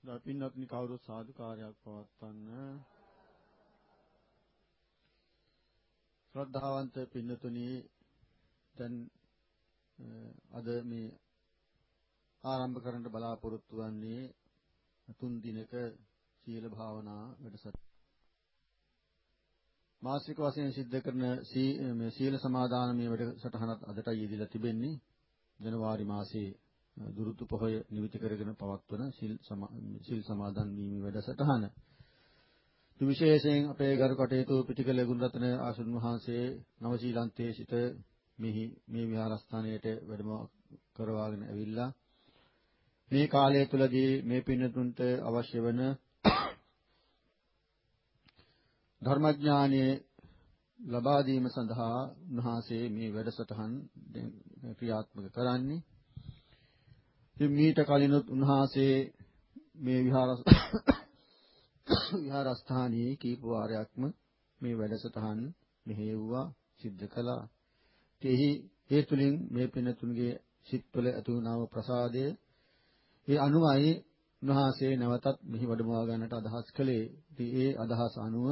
පින්වත්නි කවුරුත් සාදුකාරයක් පවත්වන්න. ශ්‍රද්ධාවන්ත පින්වතුනි, දැන් අද මේ ආරම්භ කරන්න බලාපොරොත්තු වන්නේ 3 දිනක සීල භාවනා වැඩසටහන. මාසික වශයෙන් සිද්ධ කරන සීල සමාදානමය වැඩසටහනත් අදටයි යෙදিলা තිබෙන්නේ. ජනවාරි මාසයේ දුරුතු පොහොය නිමිති කරගෙන පවත්වන සිල් සමාදන් වීමේ වැඩසටහන. විශේෂයෙන් අපේ ගරු කටයුතු පිටිකල ගුණරත්න ආසුන් වහන්සේ නව ශ්‍රීලන්තයේ සිට මේ විහාරස්ථානයට වැඩම කරවාගෙන ඇවිල්ලා මේ කාලය තුලදී මේ පින්නතුන්ට අවශ්‍ය වන ධර්මඥානයේ ලබා දීම සඳහා උන්වහන්සේ මේ වැඩසටහන් ක්‍රියාත්මක කරන්නේ. ඉතින් මීට කලිනුත් උන්වහන්සේ මේ විහාරස්ථානයේ කීප වාරයක්ම මේ වැඩසටහන් මෙහෙයුවා සිද්ධ කළා. ඒ තුලින් මේ පින්නතුන්ගේ සිත්වල ඇති වුණා ප්‍රසාදය ඒ අනුවයි උන්වහන්සේ නැවතත් මෙහි වැඩමවා ගන්නට අදහස් කළේ. ඉතින් ඒ අදහස අනුව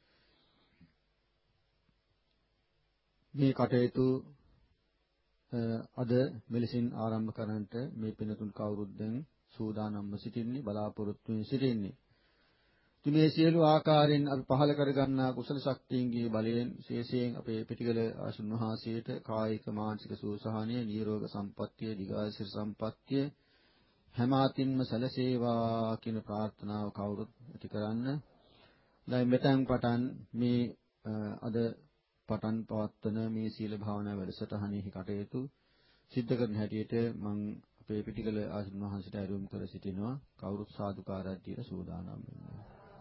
මේ කටයුතු අද මෙලෙසින් ආරම්භ කරන්නට මේ පින්නතුන් කවුරුත් දැන් සූදානම්ව සිටින්නේ, බලාපොරොත්තු වෙමින් සිටින්නේ. ඉතින් මේ සියලු ආකාරයෙන් අපි පහල කරගන්නා කුසල ශක්තියන්ගේ බලයෙන් විශේෂයෙන් අපේ පිටිකල ආසුන් වහන්සේට කායික මානසික සුවසහනය, නිරෝග සම්පත්තිය, දීඝායුෂ සම්පත්තිය හැම අතින්ම සැලසේවා කියන ප්‍රාර්ථනාව කවුරුත් ඇති කරන්න. දැන් මෙතෙන් පටන් මේ අද පටන් පවත්වන මේ සීල භාවනා වැඩසටහනේ කටයුතු සිද්ධ කරන හැටියට මම අපේ පිටිකල ආසුන් වහන්සේට ආරම්භ කර සිටිනවා. කවුරුත් සාදුකාරයක් දීලා සූදානම් වෙන්න.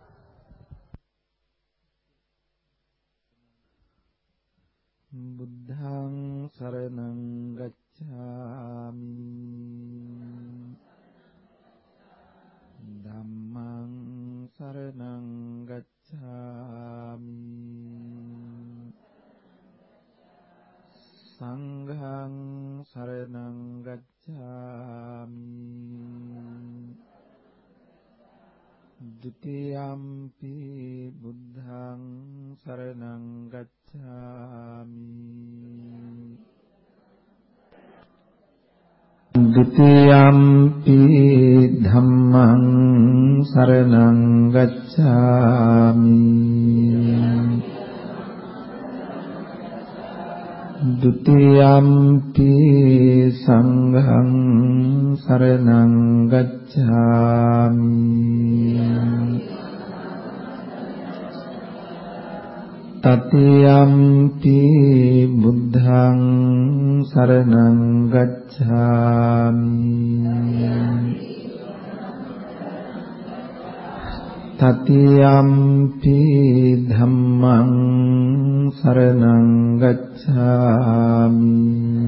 බුද්ධං සරණං ගච්ඡාමි ධම්මං සරණං ගච්ඡාමි සංඝං සරණං ගච්ඡාමි ဒုတိယံ පි බුද්ධං සරණං ගච්ඡාමි ဒုတိယံ පි ධම්මං සරණං ගච්ඡාමි ဒုတိယံ පි සංඝං සරණං ගච්ඡාමි တတိယံ පි බුද්ධං සරණං ගච්ඡාමි တတိယံ පි ධම්මං සරණං ගච්ඡාමි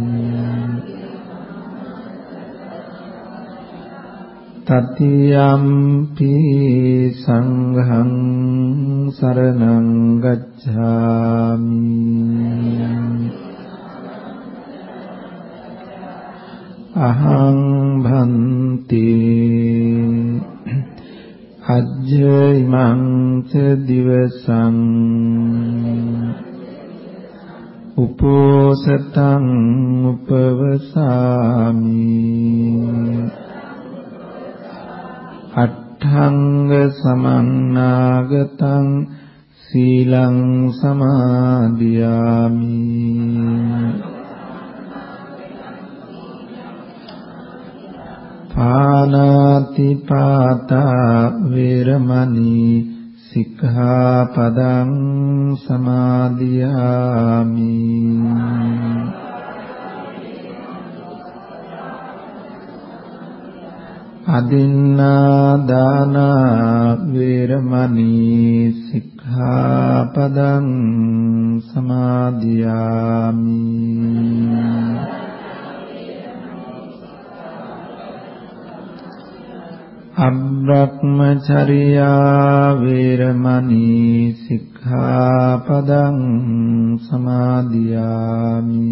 တတိယံ පි සංඝං සරණං ගච්ඡාමි အဟံ භන්ති අජ්ජයිමං ච දිවසං උපෝසතං උපවසාමි අට්ඨංග සමන්නාගතං සීලං සමාදියාමි පානාති පාතා වේරමණී සික්ඛාපදං සමාදියාමි අදින්නා දාන වේරමණී සික්ඛාපදං සමාදියාමි අබ්‍රහ්මචර්යා වේරමණී සික්ඛාපදං සමාදියාමි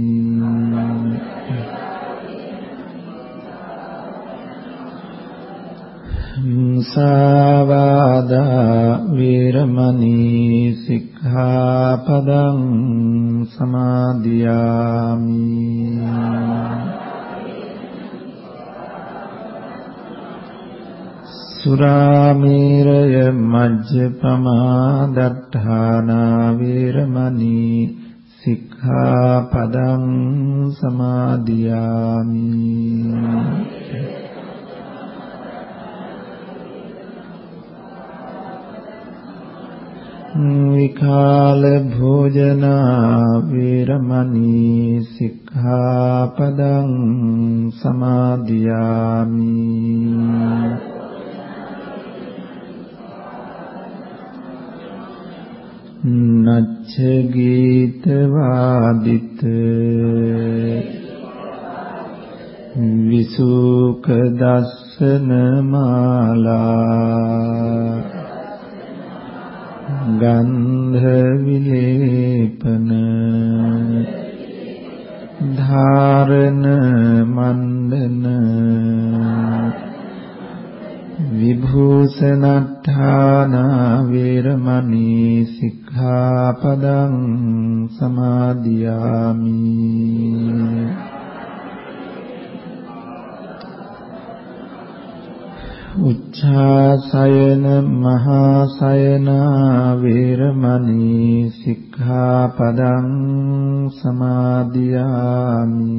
මුසාවාදා වේරමණී සික්ඛාපදං සමාදියාමි. සුරාමේරය මජ්ජපමා දට්ඨානා වේරමණී සික්ඛාපදං සමාදියාමි. විකාල භෝජනා වේරමණී සික්ඛාපදං සමාදියාමි. නච්ච ගීත වාදිත විසුක දස්සන මාලා ගන්ධ විලේපන ධාරණ මණ්ඩන විභූෂණඨාන වේරමණී සික්ඛාපදං සමාදියාමි. උච්ඡාසයන මහාසයන වේරමණී සික්ඛාපදං සමාදියාමි.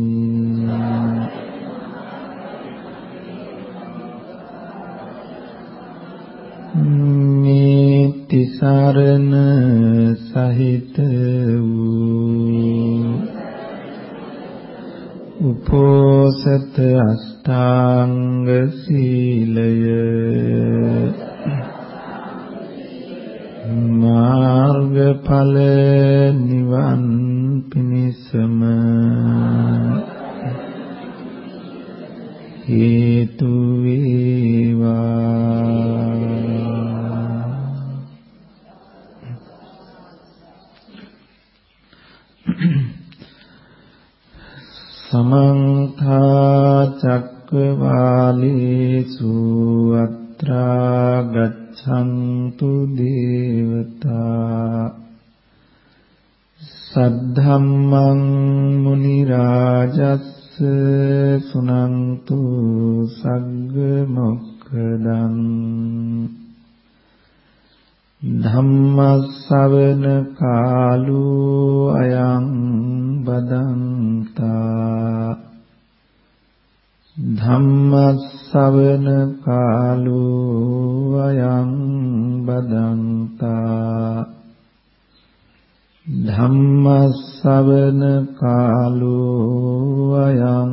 මේ තිසරණ සහිත වූ උපෝසත අෂ්ටාංග සීලය මාර්ගඵල නිවන් පිණිසම හේතු වේවා. සමන්ත චක්කවාලේසු අත්‍රා ගච්ඡන්තු දේවතා සද්ධම්මං මුනි රාජස්ස සුනන්තු සග්ග මොක්ඛදං ධම්මස්සවන කාලෝ අයං බදන්තා ධම්මස්සවන කාලෝ අයං බදන්තා ධම්මස්සවන කාලෝ අයං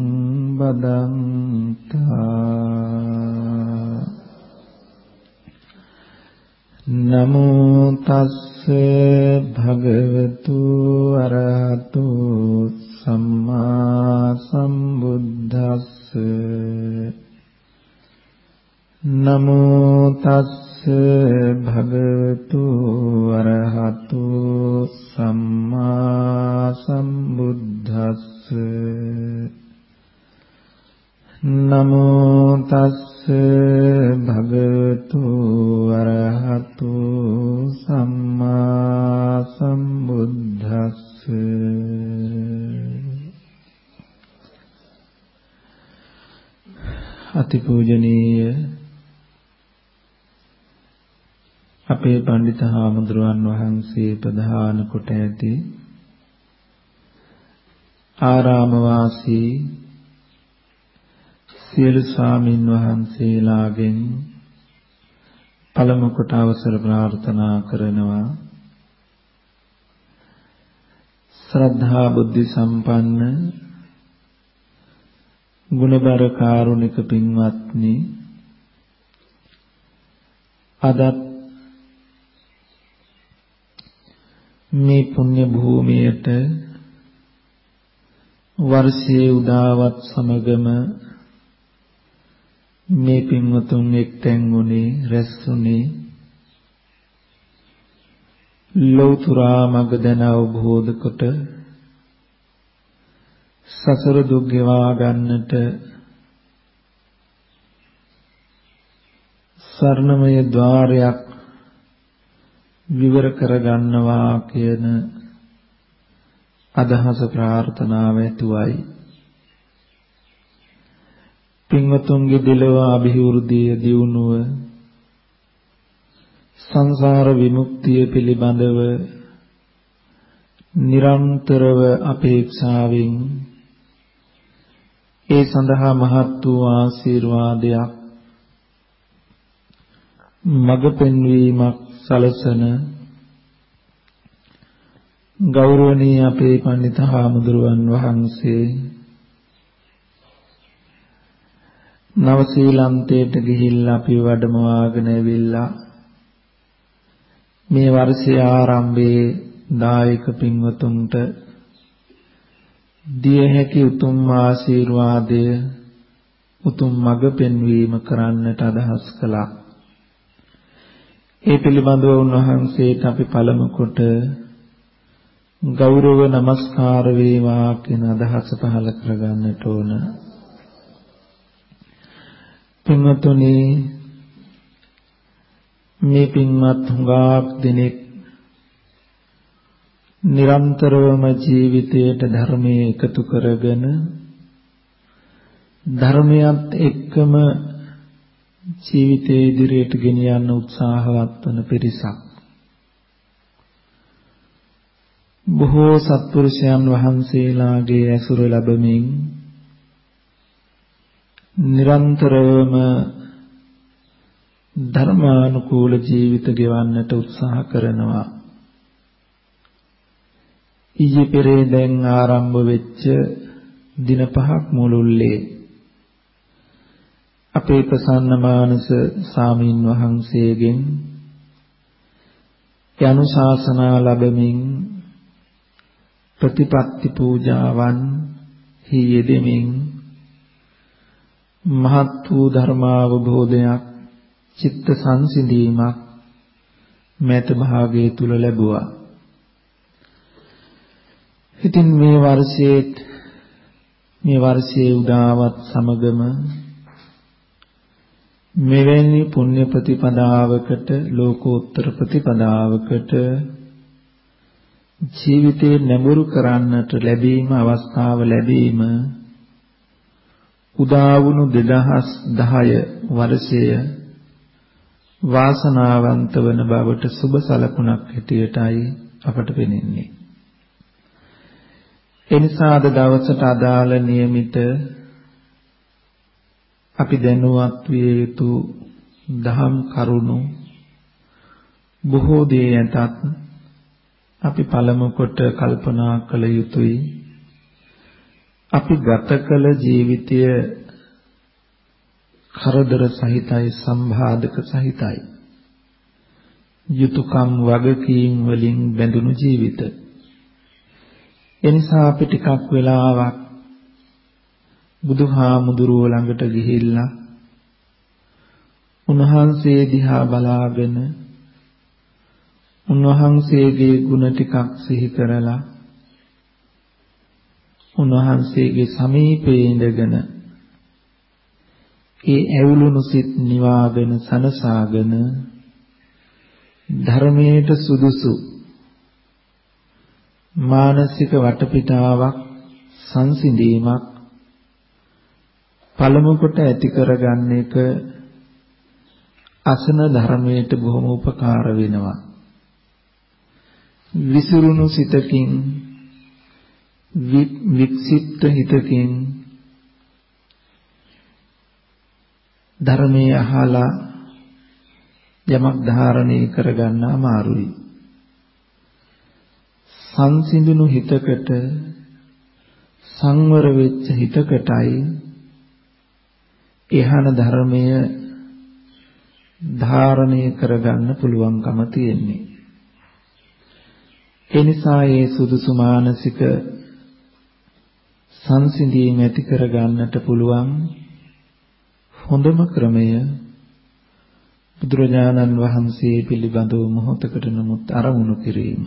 බදන්තා. නමෝ තස්ස භගවතු අරහතු සම්මා සම්බුද්දස්ස නමෝ තස්ස භගවතු අරහතු සම්මා සම්බුද්දස්ස නමෝ තස්ස භගවතු අරහතු සම්මා සම්බුද්දස්ස. අතිපූජනීය අපේ පඬිත හාමුදුරුවන් වහන්සේ ප්‍රධාන කොට ඇති ආරාම වාසී සියලු ස්වාමින් වහන්සේලාගෙන් පළමු කොට අවසර ප්‍රාර්ථනා කරනවා. ශ්‍රද්ධා බුද්ධ සම්පන්න ගුණබර කාරුණික පින්වත්නි, අදත් මේ පුණ්‍ය භූමියට වර්ෂයේ උදාවත් සමගම මේ පින්වතුන් එක්තැන් වුණේ රැස්ුණේ ලෞතුරා මඟ දැන අවබෝධ කොට සසර දුක් ගෙවා ගන්නට සරණමය ద్వාරයක් විවර කරගන්නවා කියන අදහස ප්‍රාර්ථනාව ඇතුවයි. පින්වතුන්ගේ දිලව අභිවෘද්ධිය දියුණුව සංසාර විමුක්තිය පිළිබඳව නිරන්තරව අපේක්ෂාවෙන් ඒ සඳහා මහත් වූ ආශිර්වාදයක් මඟ පෙන්වීමක් සලසන ගෞරවනීය අපේ පඬිත හාමුදුරුවන් වහන්සේ නවසීලන්තයට ගිහිල්ලා අපි වැඩමවාගෙන ඇවිල්ලා මේ වර්ෂයේ ආරම්භයේ දායක පින්වතුන්ට දිය හැකි උතුම් ආශිර්වාදය උතුම් මඟ පෙන්වීම කරන්නට අදහස් කළා. ඒ පිළිබඳව උන්වහන්සේට අපි පළමු කොට ගෞරව නමස්කාර වේවා කියන අදහස පහළ කරගන්නට ඕන. පින්වතුනි, මේ පින්වත් හුඟක් දෙනෙක් නිරන්තරවම ජීවිතයට ධර්මයේ එකතු කරගෙන ධර්මයත් එක්කම ජීවිතයේ ඉදිරියට ගෙන යන්න උත්සාහවත් වන පිරිසක්. බොහෝ සත්පුරුෂයන් වහන්සේලාගේ ඇසුර ලැබමින් නිරන්තරවම ධර්මානුකූල ජීවිත ගෙවන්නට උත්සාහ කරනවා. ඊයේ පෙරේදෙන් ආරම්භ වෙච්ච දින 5ක් මුළුල්ලේ අපේ ප්‍රසන්න මානස සාමීන් වහන්සේගෙන් යනුශාසනා ලැබමින් ප්‍රතිපත්ති පූජාවන් හියෙදෙමින් මහත් වූ ධර්මාවබෝධයක් චිත්ත සංසිඳීමක් මෙත භාගයේ තුල ලැබුවා. ඉතින් මේ වර්ෂයේ උදාවත් සමගම මෙවැනි පුණ්‍ය ප්‍රතිපදාවකට ලෝකෝත්තර ප්‍රතිපදාවකට ජීවිතේ නැඹුරු කරන්නට ලැබීම අවස්ථාව ලැබීම උදා වුණු 2010 වර්ෂය වාසනාවන්ත වන බවට සුබ සලකුණක් හැටියටයි අපට පෙනෙන්නේ. එනිසා අද දවසට අදාළ નિયમિત අපි දැනුවත් විය යුතු දහම් කරුණු බොහෝ දේ යටත් අපි පළමු කොට කල්පනා කළ යුතුයි. අපි ගත කළ ජීවිතය කරදර සහිතයි, සම්බාධක සහිතයි. යුතුයකම් වගකීම් වලින් බැඳුණු ජීවිත. එනිසා අපි ටිකක් වෙලාවක් බුදුහාමුදුරුවෝ ළඟට ගිහිල්ලා උන්වහන්සේ දිහා බලාගෙන උන්වහන්සේගේ ගුණ ටිකක් සිහි කරලා උන්වහන්සේගේ සමීපයේ ඉඳගෙන ඒ ඇවුලුණු සිත් නිවාගෙන සනසාගෙන ධර්මයට සුදුසු මානසික වටපිටාවක් සංසිඳීමක් පළමු කොට ඇති කරගන්න එක අසන ධර්මයට බොහොම උපකාර වෙනවා. විසිරුණු සිතකින් වික්ෂිප්ත හිතකින් ධර්මයේ අහලා යමක් ධාරණය කරගන්න අමාරුයි. සංසිඳුණු හිතකට සංවර වෙච්ච හිතකටයි එහන ධර්මය ධාරණය කරගන්න පුළුවන්කම තියෙන්නේ. ඒ නිසා මේ සුදුසු මානසික සංසිඳීම ඇති කරගන්නට පුළුවන් හොඳම ක්‍රමය බුදුරජාණන් වහන්සේ පිළිබඳව මොහොතකට නමුත් අරමුණු කිරීම.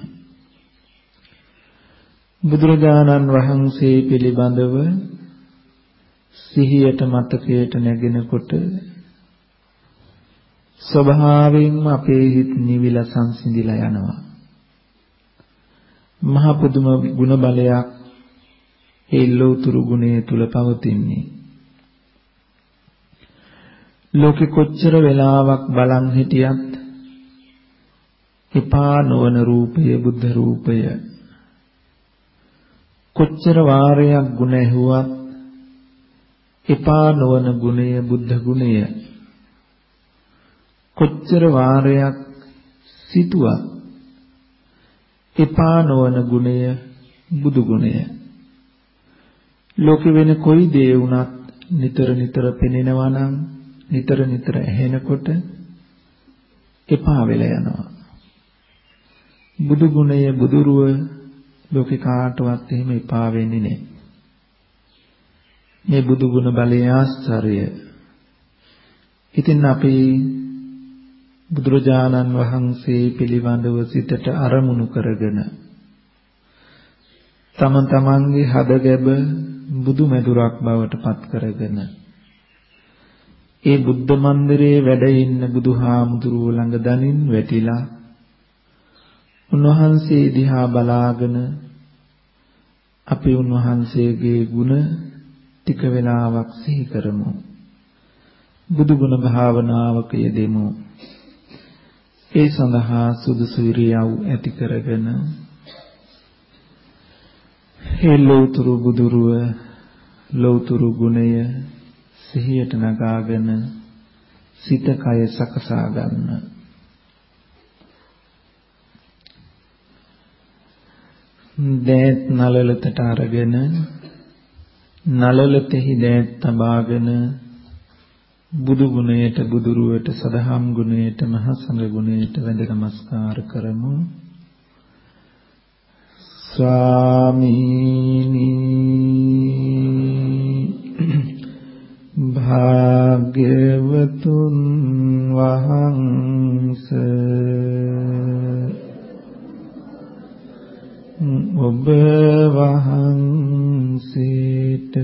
බුදුරජාණන් වහන්සේ පිළිබඳව සිහියට මතකයට නැගෙනකොට ස්වභාවයෙන්ම අපේ හිත නිවිලා සංසිඳිලා යනවා. මහ පුදුම ගුණ බලයක් ඒ ලෝතුරු ගුණය තුල පවතින්නේ. ලෝකෙ කොච්චර වෙලාවක් බලන් හිටියත් එපා නොවන රූපය බුද්ධ රූපය. කොච්චර වාරයක් ගුණ ඇහුවත් එපා නොවන ගුණය බුද්ධ ගුණය. කොච්චර වාරයක් සිතුවත් එපා නොවන ගුණය බුදු ගුණය. ලෝකෙ වෙන කොයි දේ වුණත් නිතර නිතර පෙනෙනවා නම් නිතර නිතර ඇහෙනකොට එපා වෙලා යනවා. බුදු ගුණය බුදුරුව ලෝකේ කාටවත් එහෙම එපා වෙන්නේ නැහැ. මේ බුදු ගුණ බලයේ ආශ්චර්ය. ඉතින් අපි බුදුරජාණන් වහන්සේ පිළිබඳව සිතට අරමුණු කරගෙන තම තමන්ගේ හදගැබ බුදු මැදුරක් බවට පත් කරගෙන ඒ බුද්ධ මන්දිරයේ වැඩ ඉන්න බුදුහාමුදුරුවෝ ළඟ දනින් වැටිලා උන්වහන්සේ දිහා බලාගෙන අපි උන්වහන්සේගේ ගුණ ටික වෙලාවක් සිහි කරමු. බුදු ගුණ භාවනාවක යෙදෙමු. ඒ සඳහා සුදුසු ඉරියව් ඇති කරගෙන ඒ ලෞතුරු බුදුරුව ලෞතුරු ගුණය සිහියට නගාගෙන සිත කය සකසා ගන්න. දෑත් නලලතට අරගෙන නලලතෙහි දෑත් තබාගෙන බුදු ගුණයට බුදුරුවට සදහම් ගුණයට මහ සංඝ ගුණයට වැඳ නමස්කාර කරමු. ස්වාමීනි භාග්‍යවතුන් වහන්සේ ඔබ වහන්සේට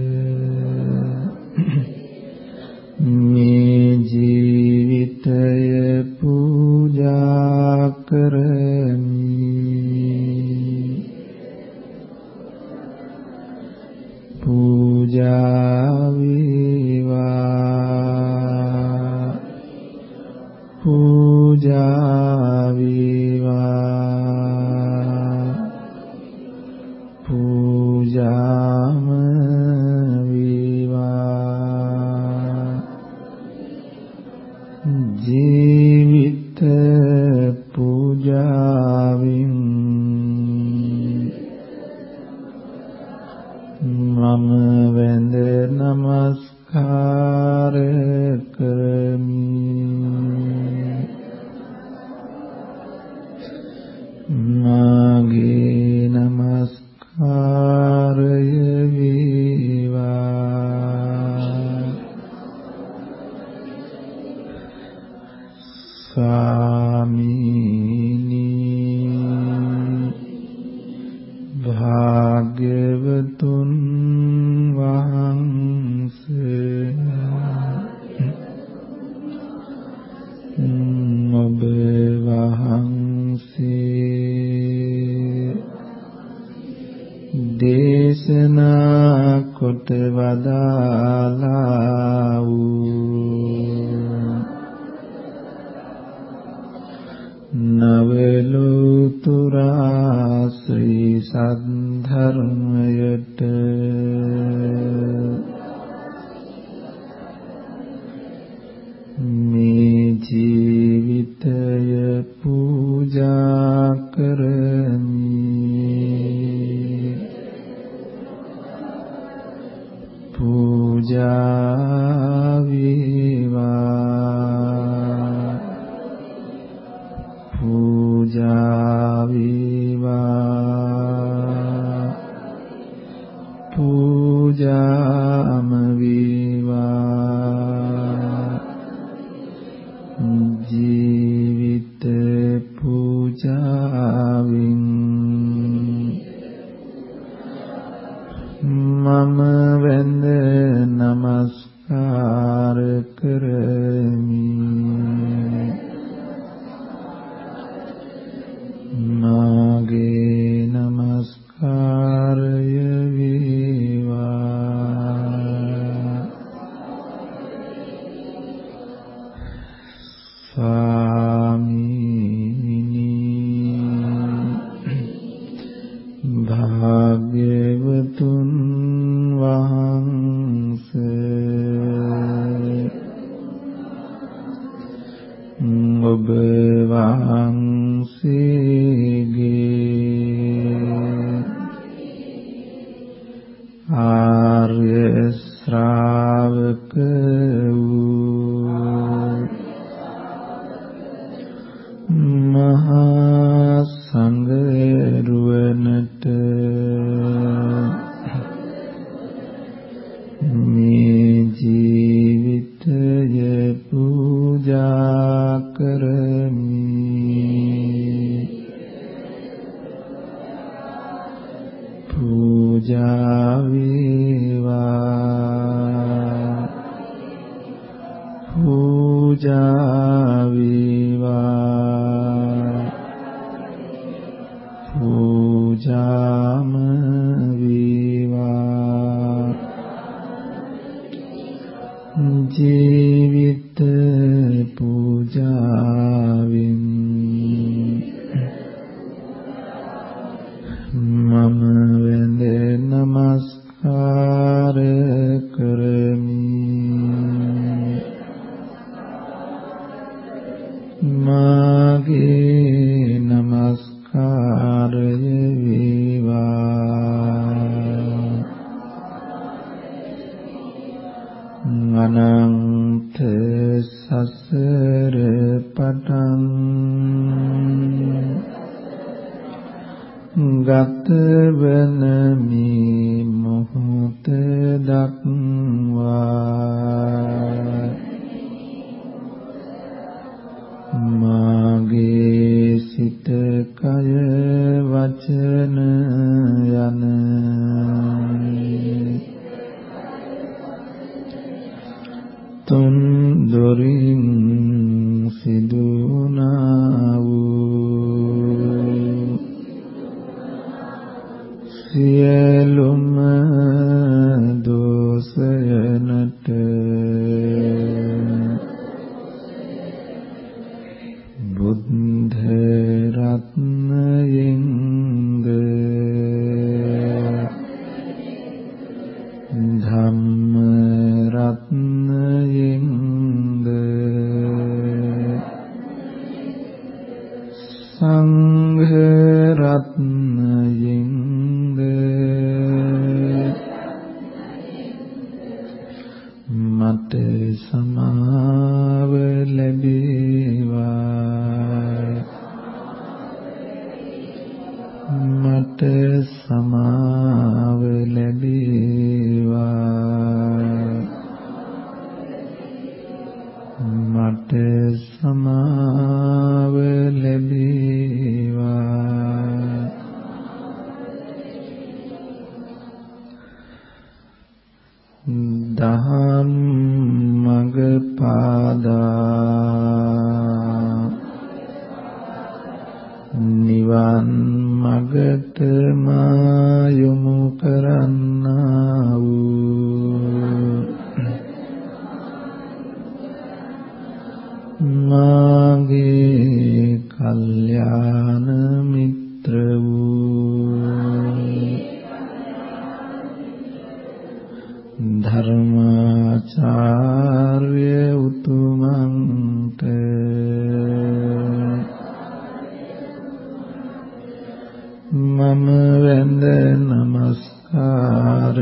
මේ ජීවිතය පූජා කරමි. පූජා වේවා පූජා වේවා පූජාම වේවා. ජීවිත පූජාවෙන් මම වැඳ නමස්කාර කරමි. මාගේ නමස්කාරය වේවා. ස්වාමීනි භාග්‍යවතුන් වහන්සේ ඔබ වහන්සේ දේශනා කොට වදාළා වූ නවලෝතුරා ශ්‍රී සද්ධර්මයට මේ ජීවිතය පූජා කරමි. පූජා වේවා පූජා වේවා පූජාම වේවා. ජීවිත පූජාවෙන් මම වැඳ නමස්කාර කරමි. ශාවක වූ මහා සංඝ රුවනට මේ ජීවිතය පූජා කරමි. පූජා වේවා පූජා වේවා පූජාම වේවා ජීවිත පූජාවෙන් මම වැඳ නමස්කාර කරමි. මාගේ නමස්කාරය වේවා. අනන්ත සසර පටන් ගත වන මේ මොහොත දක්වා මාගේ සිත කය වචන යන තුන් දොරින් සිදුනා වූ සියලුම දෝෂයන්ට බුද්ධ රත්නයෙන්ද ධම්ම රත්නයෙන්ද සංඝ රත්නයෙන්ද මට සමාව ලැබේවා. මට සමාව ලැබේවා. මට සමාව ලැබේවා. දහම් මඟ පාදා නිවන් මඟට මා යොමු කරන්නා වූ මාගේ කල්යාණ මිත්‍ර වූ ධර්මාචාර්ය උතුමන්ට මම වැඳ නමස්කාර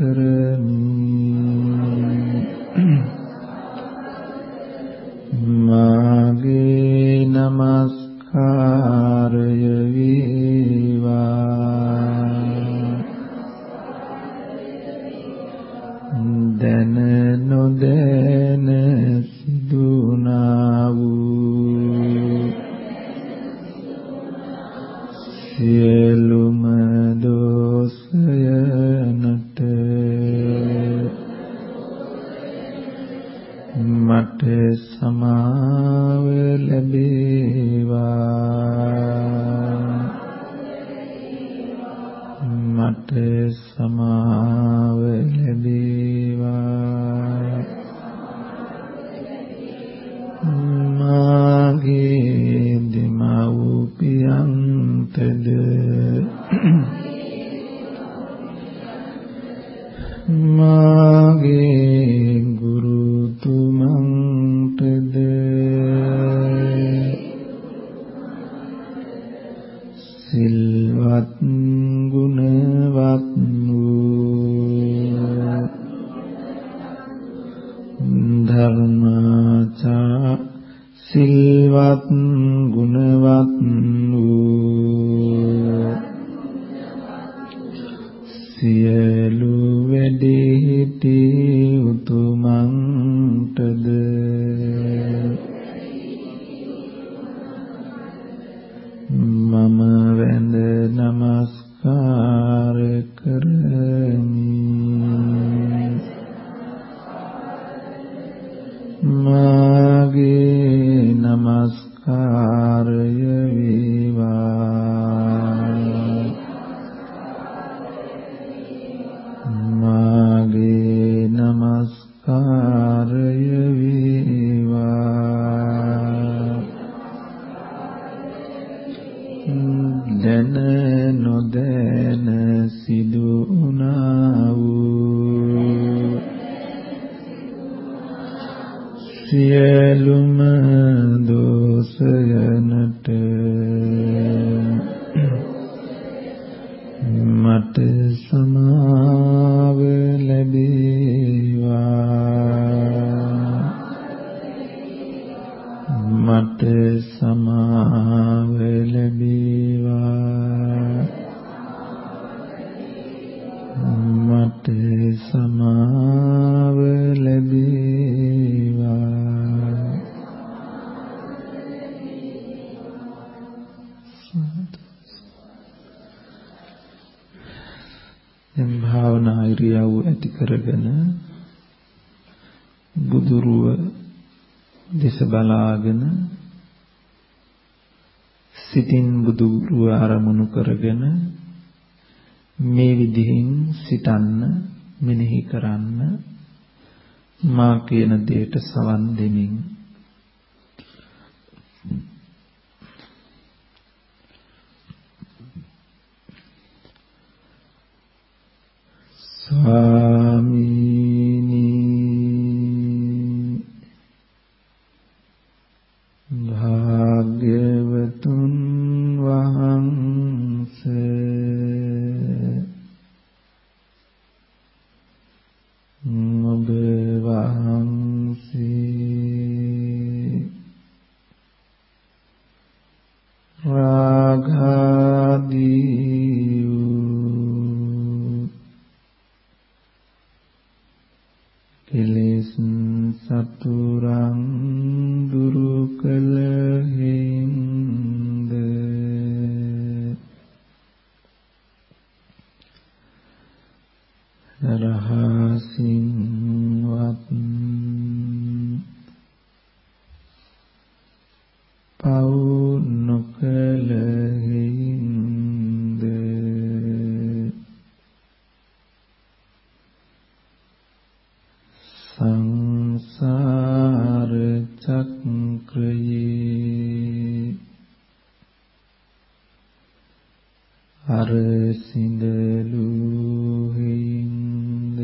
කරමි. මාගේ නමස්කාරය වේවා. දැන නොදැන සිදුනා වූ සියලුම දෝෂයන්ට මට සමාව ලැබේවා. මට සමාව ලැබේවා. මාගේ දෙමව්පියන්ටද මාගේ ගුරුතුමන්ටද සිල්වත් ගුණවත් ධර්මාචා සිල්වත් ගුණවත් වූ සියලු වැඩිහිටි උතුමන්ටද මම වැඳ නමස්කාර කරමි. මාගේ නමස්කාරය වේවා. මාගේ නමස්කාරය වේවා. දැන නොදැන සිදු වුණා වූ සියලුම දෝෂයන්ට මට සමාව ලැබේවා. මට සමාව ලැබේවා. මට සමාව ලැබේවා. දැන් භාවනා ඉරියව් ඇති කරගෙන බුදුරුව දෙස බලාගෙන සිතින් බුදුරුව අරමුණු කරගෙන මේ විදිහින් සිතන්න මෙනෙහි කරන්න මා කියන දෙයට සවන් දෙමින් ස්වාමීනි භාග්‍යවතුන් වහන්සේ ඔබ වහන්සේ රාගාදී කෙලෙස් සතුරන් දුරු කළ හිඳ රහසින්වත් පව් නොකළ හිඳ සංසාර චක්‍රයේ අර සිඳලු හිඳ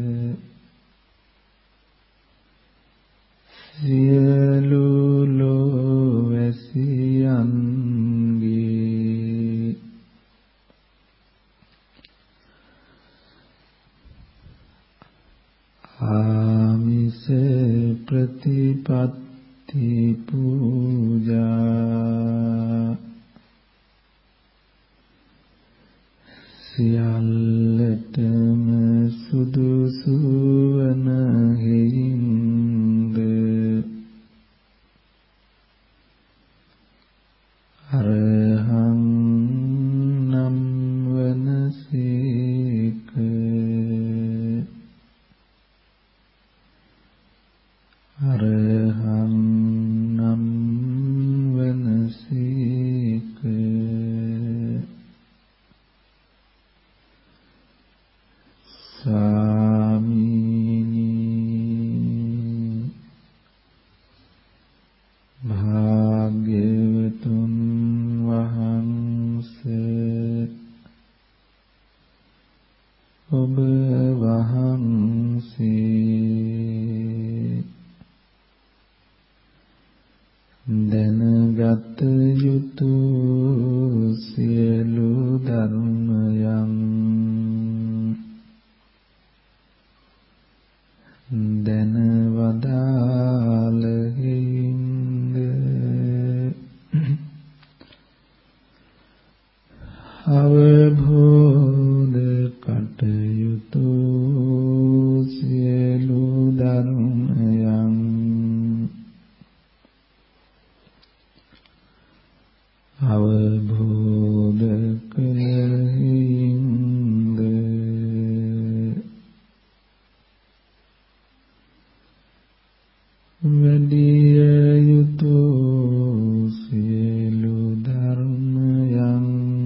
සියලු ලෝවැසියන්ගේ ආමිස ප්‍රතිපත්ති පූජා සියල්ලටම සුදුසු වන හේින්ද අරහං නම් වනසේක. අරහං නම් වනසේක. ස්වාමීනි භාග්‍යවතුන් වහන්සේ ඔබ වහන්සේ වැඩිය යුතු සියලු ධර්මයන්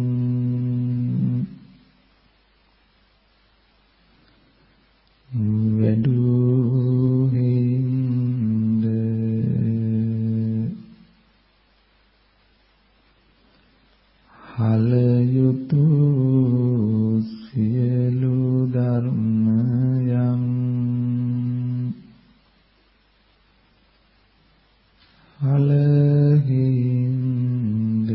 වැඩුහින්ද හල යුතු සියලු ධර්මයන් හලහින්ද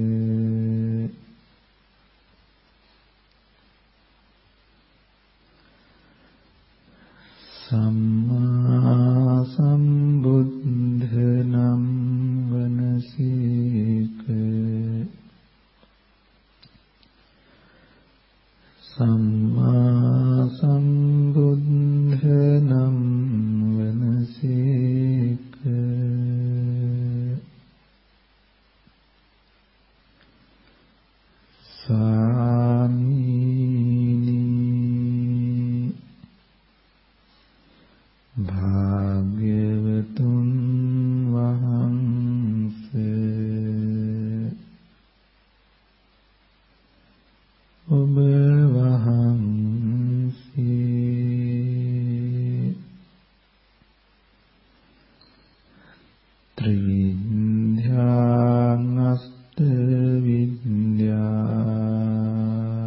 සම්මා සම්බුද්ධ නම් වනසේක සම්මා සම්බුද්ධ නම් වනසේක ස්වාමීනි භාග්‍යවතුන් වහන්සේ ඔබ වහන්සේ ත්‍රිවිධ්‍යාං අෂ්ට විද්‍යා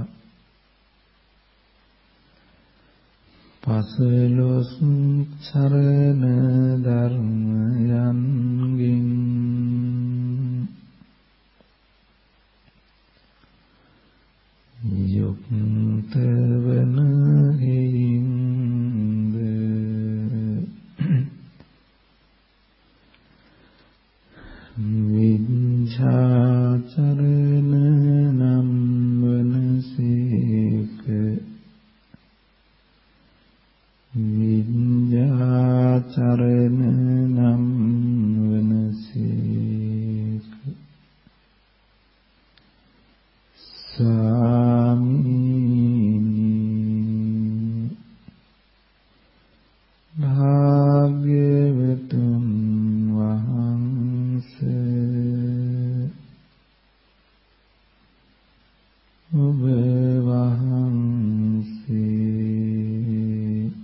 පසළොස් සරණ ධර්මයන්ගෙන් යුක්ත වන හේින්ද විඤ්ඤාචරණ නම් වනසේක විඤ්ඤාචරණ නම් වනසේක ස්වාමීනි භාග්‍යවතුන් වහන්සේ ඔබ වහන්සේ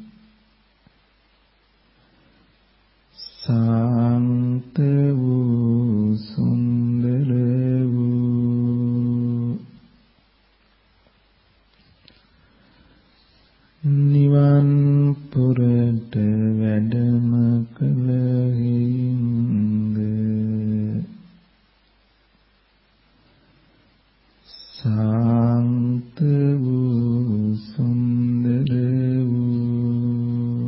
සාන්ත වූ සුන්දර වූ නිවන් පුරට වැඩම කළහින්ද සාන්ත වූ සුන්දර වූ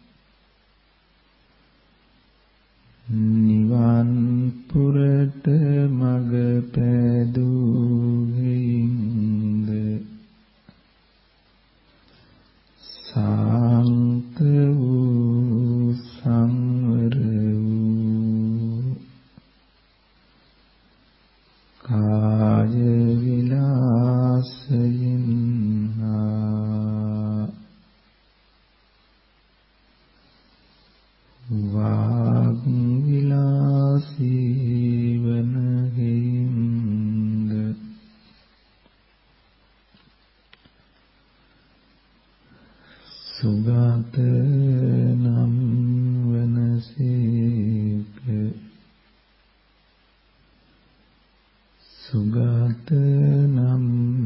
නිවන් පුරට මඟ පැදූහින්ද සාන්ත වූ සංවර වූ කාය විලාසයෙන් වාග් විලාසී වන හේින්ද සුගත නම් වනසේක සුගත නම්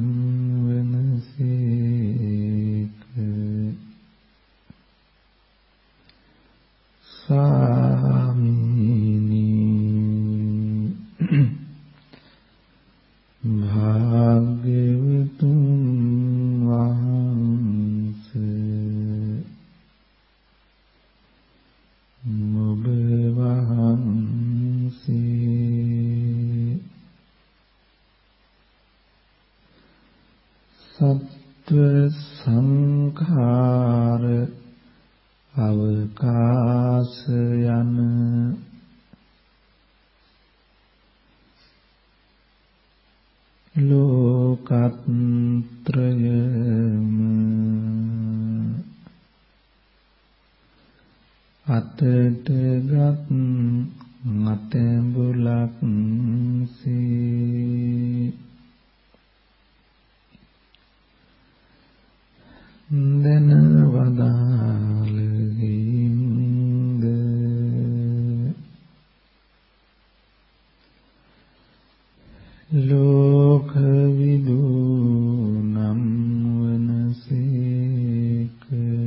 වනසේක ස්වාමීනි භාග්‍යවතුන් වහන්සේ ඔබ වහන්සේ සත්ව සංඛාර අවකාශ යන ලෝකත්‍රයම අතට ගත් අතැඹුලක් සේ දන වදාළෙහිඳ ලෝක විදු නම් වනසේක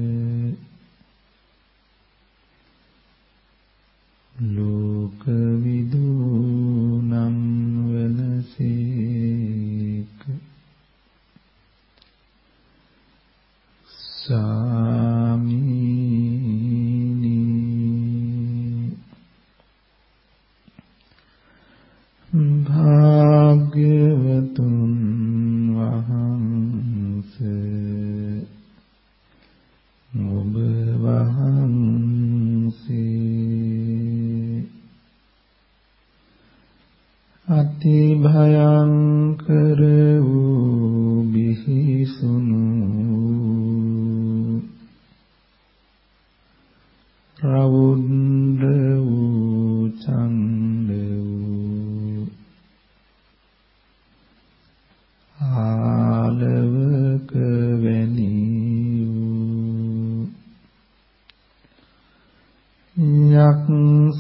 ලෝක විදු නම් වනසේක සාමීනි භාග්‍යවතුන් වහන්සේ ඔබ වහන්සේ අති භයංකර වූ බිහිසුණු රවුන්ද වූ චණ්ඩ වූ ආලවක වැනි වූ යක්ෂ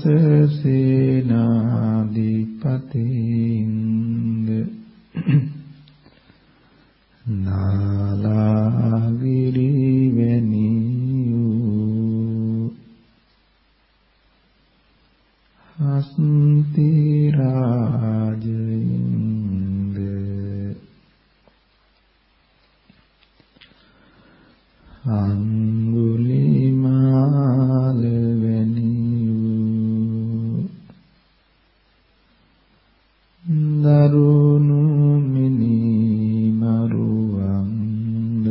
සේනාධිපතින්ද නාලාගිරි වැනි වූ හස්ති රාජයින්ද අංගුලිමාල වැනි වූ දරුණු මිනිමරුවන්ද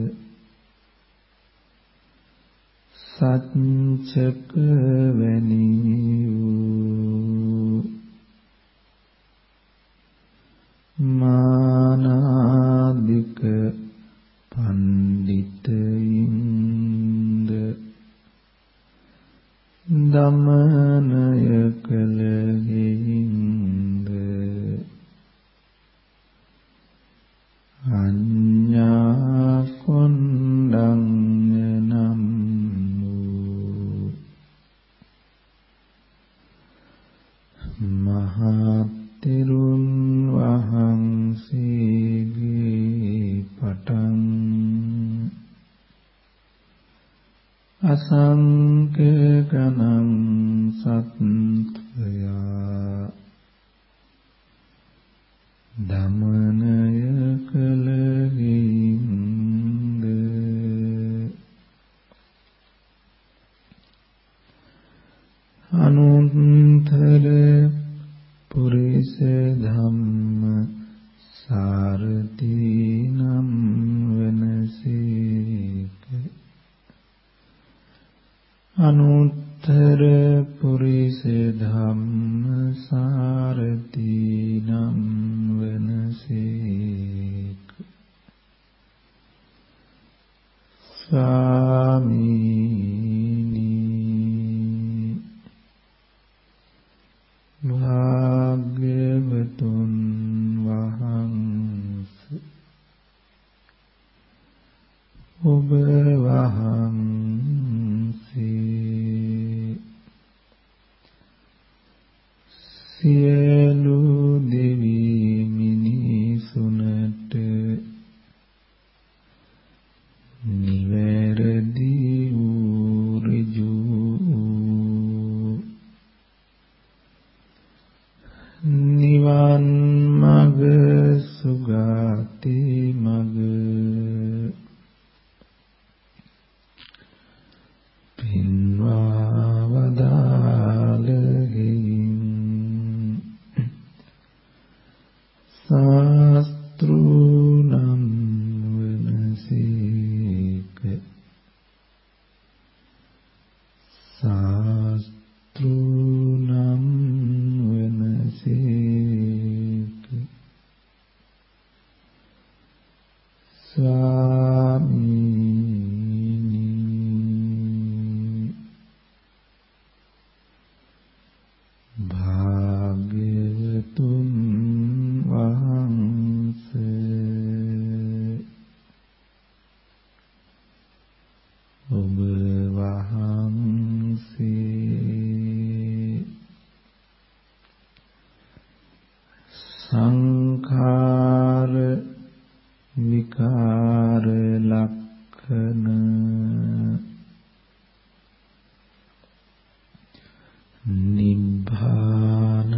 සච්චක වැනි වූ මානාදික පණ්ඩිතයින්ද දමනය කළ හෙයින්ද අඤ්ඤා කොණ්ඩඤ්ඤ නම් වූ මහත් තෙරුන් වහන්සේගේ පටන් අසංඛ ගණං සත්ත්වයා දමනය කළ හෙයින්ද අනුත්තර පුරිස ධම්ම සාරති නම් වනසේක අනුත්තර පුරිස ධම්ම සාරති නම් වනසේක ස්වාමීනි භාග්‍යවතුන් වහන්සේ ඔබ වහන්සේ සියලු දෙවි මිනිසුන්ට නිවැරදි වූ ඍජු නිවන් මඟ සුගති මඟ පින්වා වදාළෙහින් සංඛාර විකාර ලක්ඛන නිබ්බාන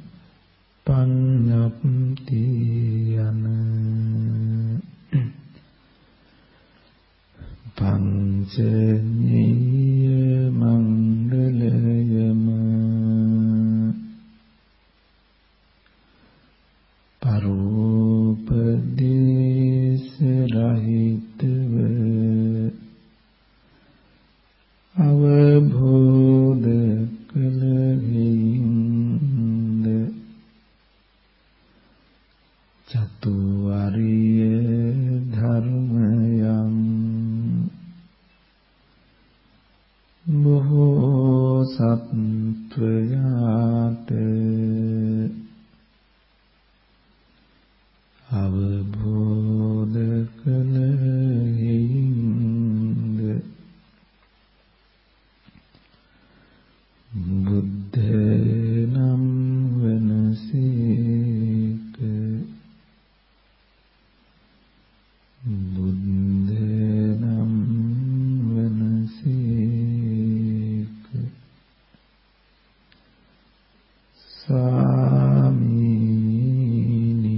පඤ්ඤප්ති යන පංචනීය මංගලයම පරෝපදේශ රහිතව අවබෝධ කළ හේින්ද චතුවරිය ධර්මයන් බොහෝ සත්වයාට අවබෝධ කළ හේින්ද බුද්ධ නම් වනසේක බුද්ධ නම් වනසේක සාමීනි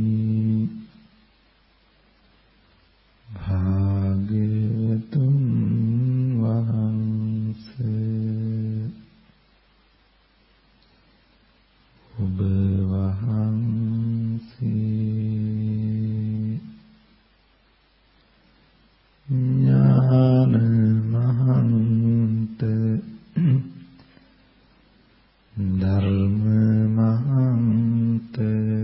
භාග්‍යවතුන් වහන්සේ ඔබ වහන්සේ ඥාන මහන්ත ධර්ම මහන්ත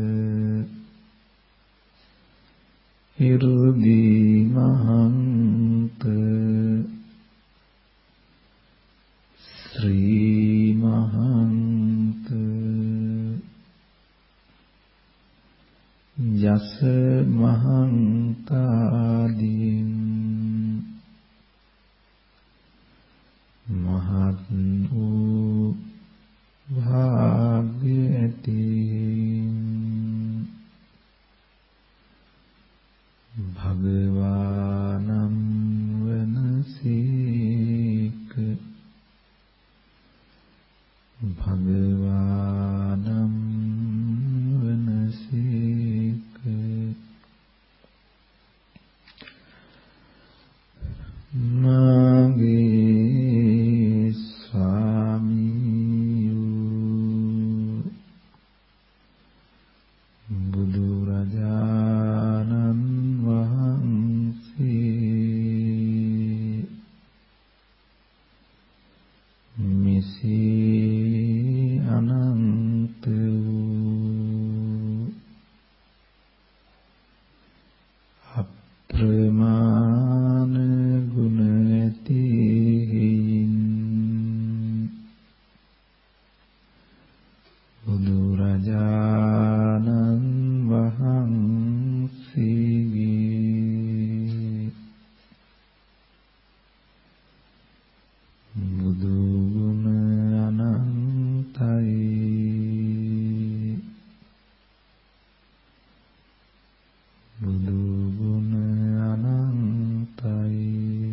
ඉරුදී මහන්ත ශ්‍රී මහන්ත යස මහන්තාදීන් මහත් වූ භාග්‍ය ඇතින් භගවානම් වනසේක භගවානම් වනසේක මාගේ ස්වාමීයෝ බුදුරජාණන් වහන්සේ මෙසේ අනන්ත වූ අප්‍රමාණ ගුණ ඇතින් බුදුරජාණන් වහන්සේගේ බුදු ගුණ අනන්තයි බුදු ගුණ අනන්තයි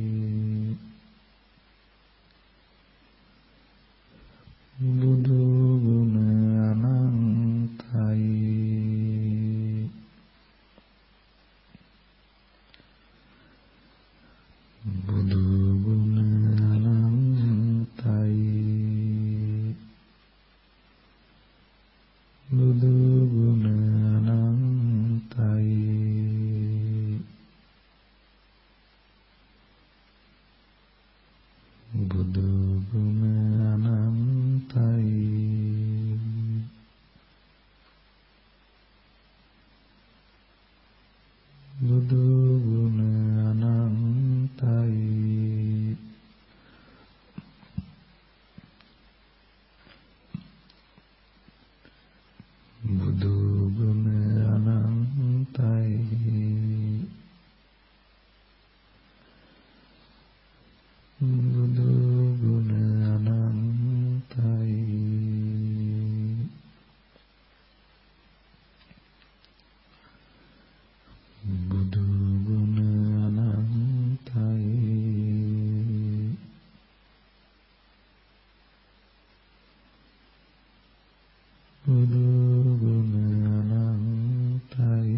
බුදු ගුණ අනන්තයි බුදු ගුණ අනන්තයි බුදු ගුණ අනන්තයි බුදු ගුණ අනන්තයි බුදු ගුණ අනන්තයි.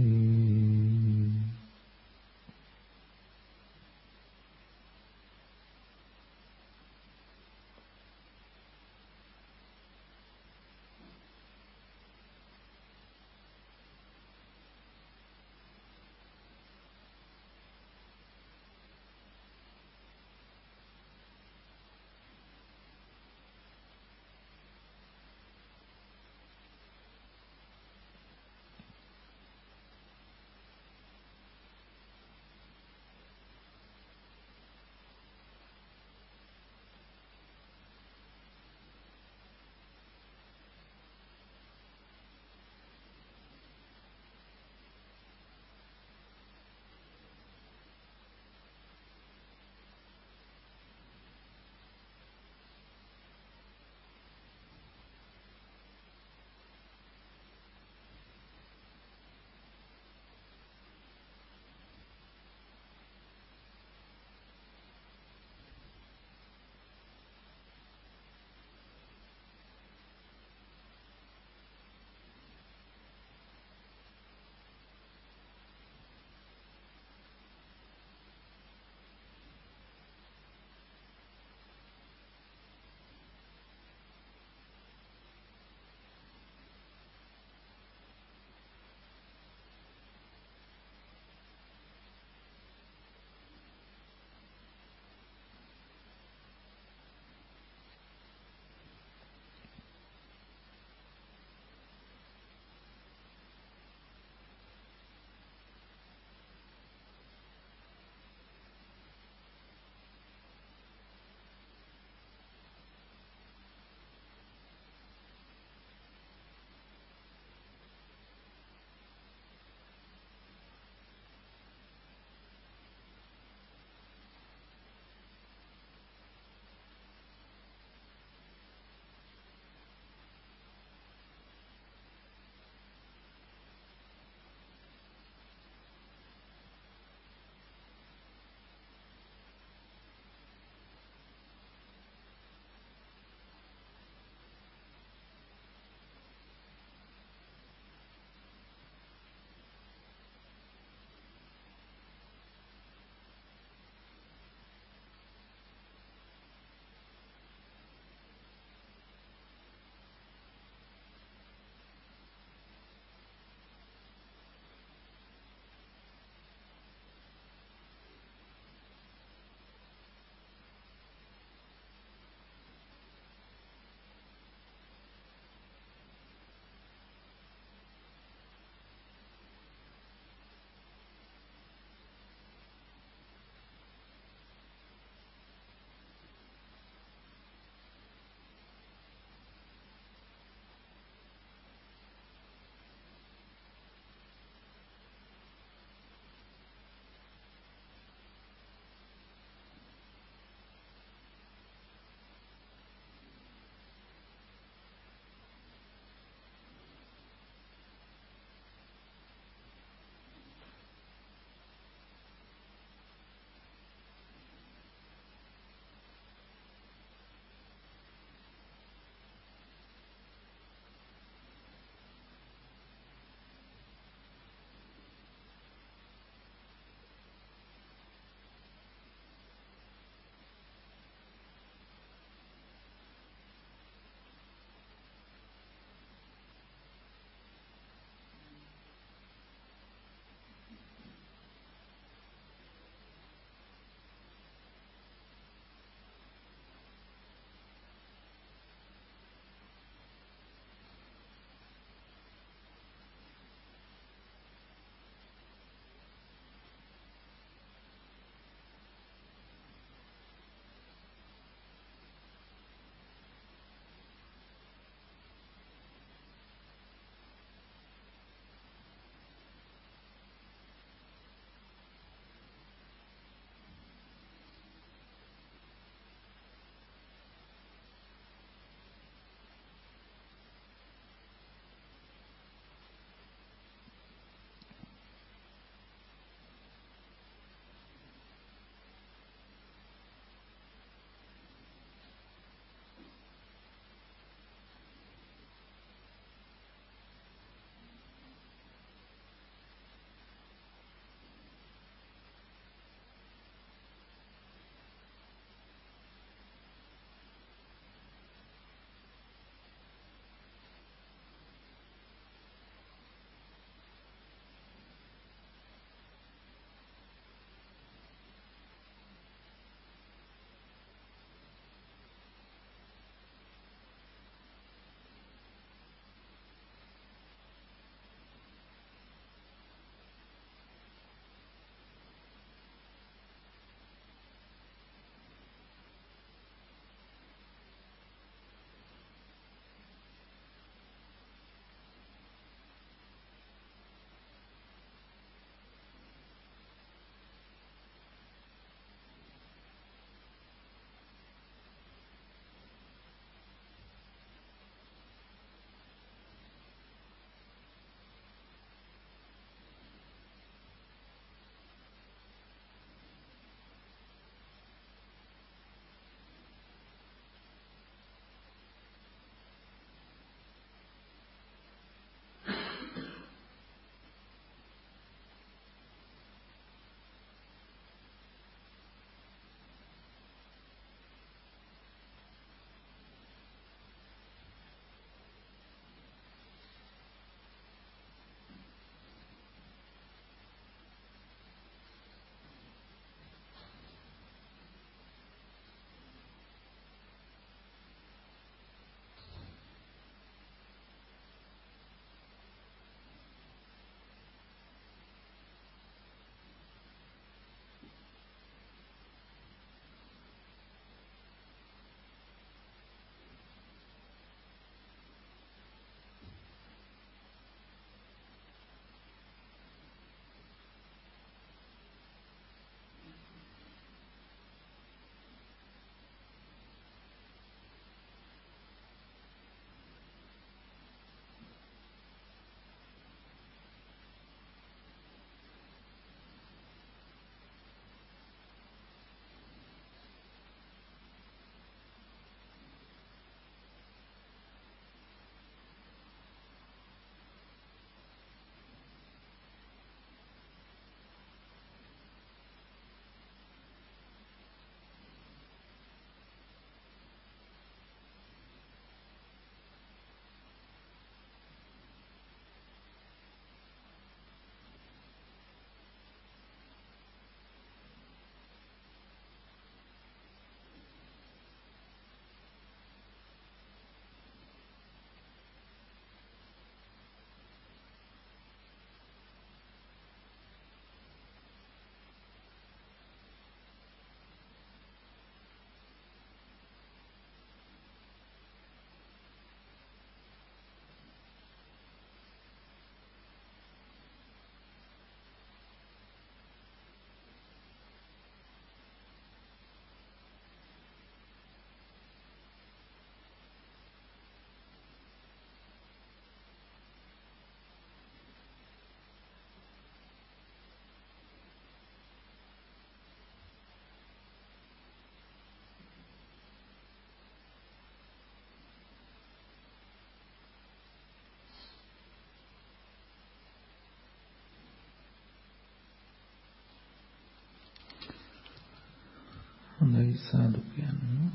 හොඳයි සාදු කියන්න.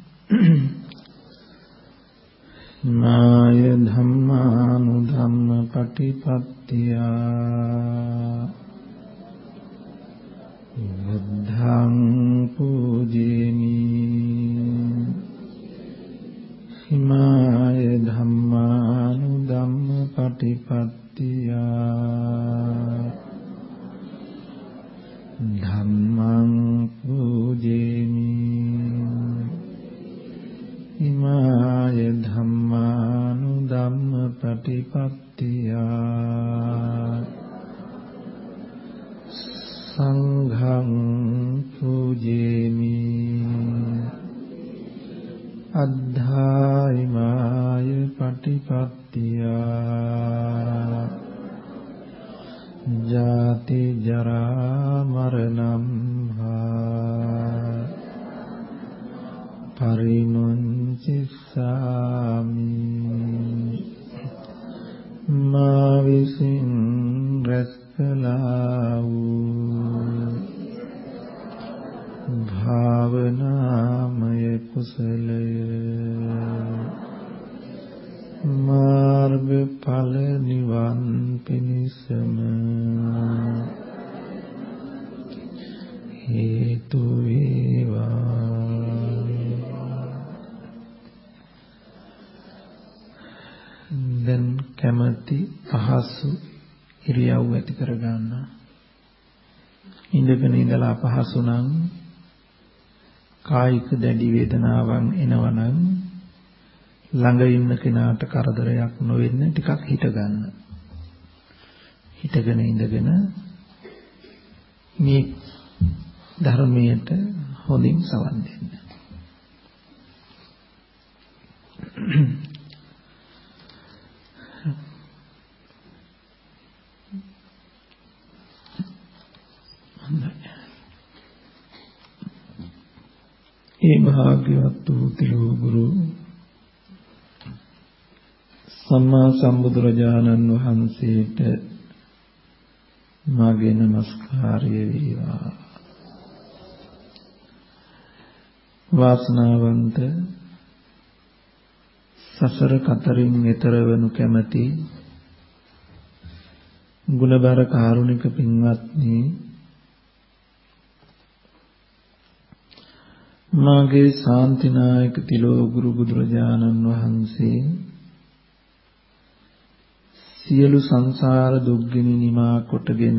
මාය ධම්මානුධම්ම පටිපත්තියා බුද්ධං පූජේමි. හිමාය ධම්මානුධම්ම පටිපත්තියා ධම්මං පූජේමි. හිමාය ධම්මානුධම්ම පටිපත්තියා සංඝං පූජේමි. අද්ධායිමාය පටිපත්තියා ජාති ජරා මරණං හා පරිමුංචිස්සාමි. මා විසින් රැස් කළා වූ භාවනාමය කුසලය මාර්ගඵල නිවන් පිණිසම හේතු වේවා. දැන් කැමැති පහසු ඉරියව් ඇති කරගන්න. ඉඳගෙන ඉඳලා අපහසු නම් කායික දැඩි වේදනාවක් එනවනම් ළඟ ඉන්න කෙනාට කරදරයක් නොවෙන්න ටිකක් හිට ගන්න. හිටගෙන ඉඳගෙන මේ ධර්මයට හොඳින් සවන් දෙන්න. ඒ භාග්‍යවත් වූ තිරුගුරු සම්මා සම්බුදුරජාණන් වහන්සේට මාගේ නමස්කාරය වේවා. වාසනාවන්ත සසර කතරින් එතර වනු කැමැති ගුණබර කාරුණික පින්වත්නි, මාගේ ශාන්තිනායක තිලෝගුරු බුදුරජාණන් වහන්සේ සියලු සංසාර දුක්ගිනි නිමා කොටගෙන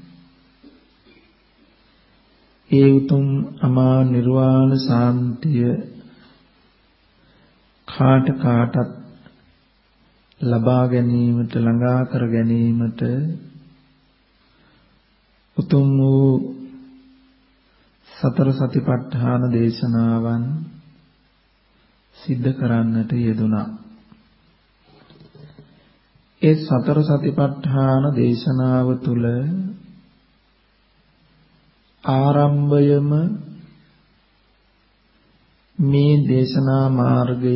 ඒ උතුම් අමා නිර්වාණ සාන්තිය කාටත් ලබා ගැනීමට ළඟා කර ගැනීමට උතුම් වූ සතර සතිපට්ඨාන දේශනාවන් සිද්ධ කරන්නට යෙදුණා. ඒ සතර සතිපට්ඨාන දේශනාව තුළ ආරම්භයම මේ දේශනා මාර්ගය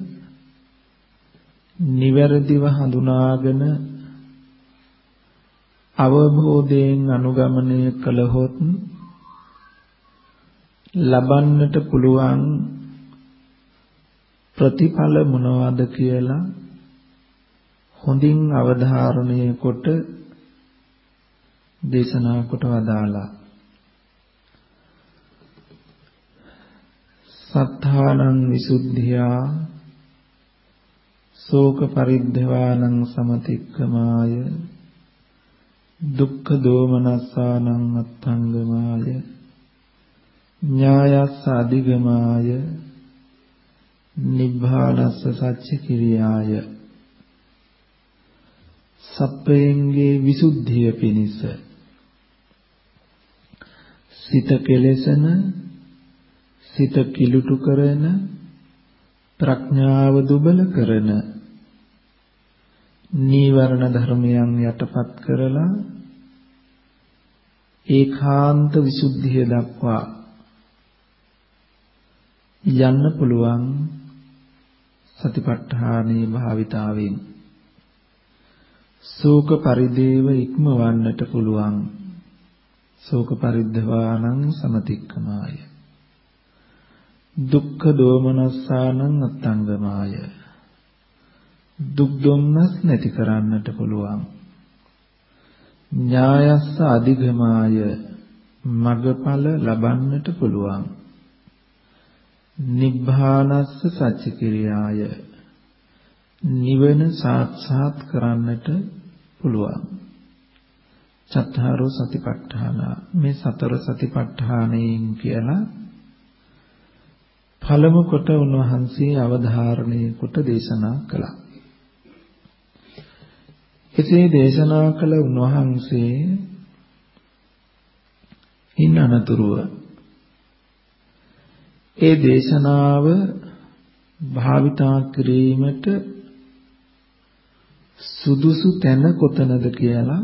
නිවැරදිව හඳුනාගෙන අවබෝධයෙන් අනුගමනය කළහොත් ලබන්නට පුළුවන් ප්‍රතිඵල මොනවද කියලා හොඳින් අවධාරණය කොට දේශනා කොට වදාලා. සත්තානං විසුද්ධියා ශෝක පරිද්ධවානං සමතික්කමාය දුක්ඛ දෝමනස්සානං අත්ථංගමාය ඥායස්ස අධිගමාය නිබ්බානස්ස සච්ච කිරියාය. සප්පයන්ගේ විසුද්ධිය පිණිස සිත කෙලෙසන, සිත කිලුටු කරන, ප්‍රඥාව දුබල කරන නීවරණ ධර්මයන් යටපත් කරලා ඒකාන්ත විසුද්ධිය දක්වා යන්න පුළුවන් සතිපට්ඨානී භාවිතාවෙන්. ශෝක පරිදේව ඉක්මවන්නට පුළුවන්. ශෝක පරිද්ධවානං සමතික්කමාය. දුක්ඛ දෝමනස්සානං අත්තංගමාය. දුක් දුම්නස් නැති කරන්නට පුළුවන්. ඥායස්ස අධිගමාය. මගඵල ලබන්නට පුළුවන්. නිබ්බානස්ස සච්චිකිරියාය. නිවන සාක්ෂාත් කරන්නට පුළුවන්. චත්තාරෝ සතිපට්ඨාන. මේ සතර සතිපට්ඨානයෙන් කියලා පළමු කොට උන්වහන්සේ අවධාරණය කොට දේශනා කළා. එසේ දේශනා කළ උන්වහන්සේ ඉන් අනතුරුව ඒ දේශනාව භාවිතා කිරීමට සුදුසු තැන කොතනද කියලා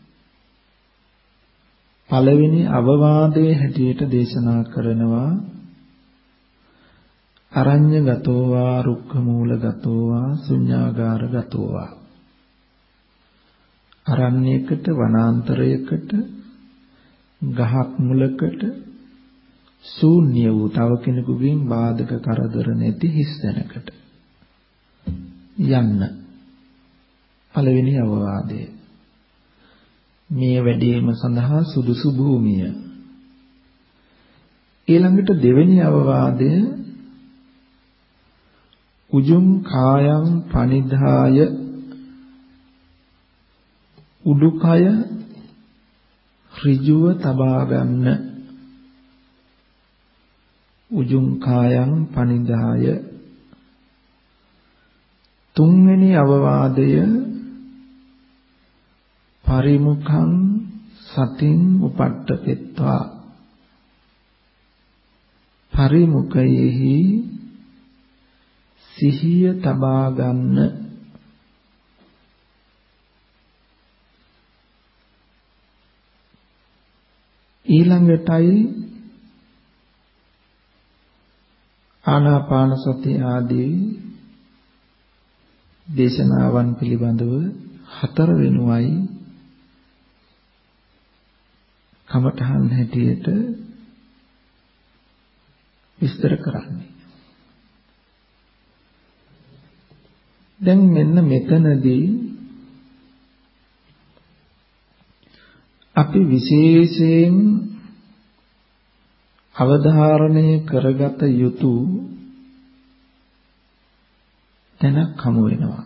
පළවෙනි අවවාදයේ හැටියට දේශනා කරනවා. අරඤ්‍යගතෝවා රුක්ඛමූලගතෝවා ශුඤ්ඤාගාරගතෝවා. අරණ්‍යයකට වනාන්තරයකට ගහක් මුලකට ශූන්‍ය වූ තව කෙනෙකුගෙන් බාධක කරදර නැති හිස් තැනකට යන්න. පළවෙනි අවවාදය. මේ වැඩේම සඳහා සුදුසු භූමිය. ඊළඟට දෙවෙනි අවවාදය උජුං කායං පනිදාය. උඩුකය ඍජුව තබා ගන්න. උජුං කායං පනිදාය. තුන්වෙනි අවවාදය පරිමුඛං සතින් උපට්ඨපෙත්වා. පරිමුඛයෙහි සිහිය තබා ගන්න. ඊළඟටයි ආනාපාන සති ආදී දේශනාවන් පිළිබඳව හතර වෙනුවයි කමඨහන් හැටියට විස්තර කරන්නේ. දැන් මෙන්න මෙතනදී අපි විශේෂයෙන් අවධාරණය කරගත යුතු තැනක් හමු වෙනවා.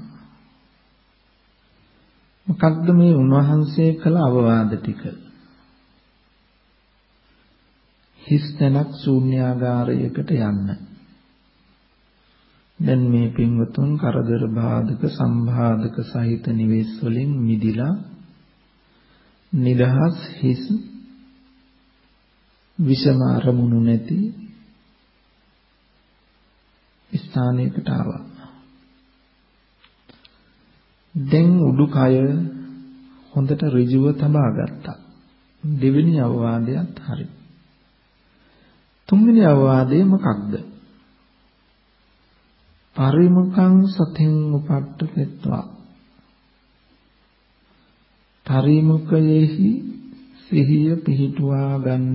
මොකක්ද මේ උන්වහන්සේ කළ අවවාද ටික? හිස් තැනක් ශූන්‍යාගාරයකට යන්න. දැන් මේ පින්වතුන් කරදර බාධක සම්බාධක සහිත නිවෙස් වලින් මිදිලා නිදහස් හිස් විෂම අරමුණු නැති ස්ථානයකට ආවා. දැන් උඩුකය හොඳට ඍජුව තබා ගත්තා. දෙවෙනි අවවාදයත් හරි. තුන්වෙනි අවවාදය මොකක්ද? පරිමුඛං සතින් උපට්ඨපෙත්වා. පරිමුඛයෙහි සිහිය පිහිටුවා ගන්න.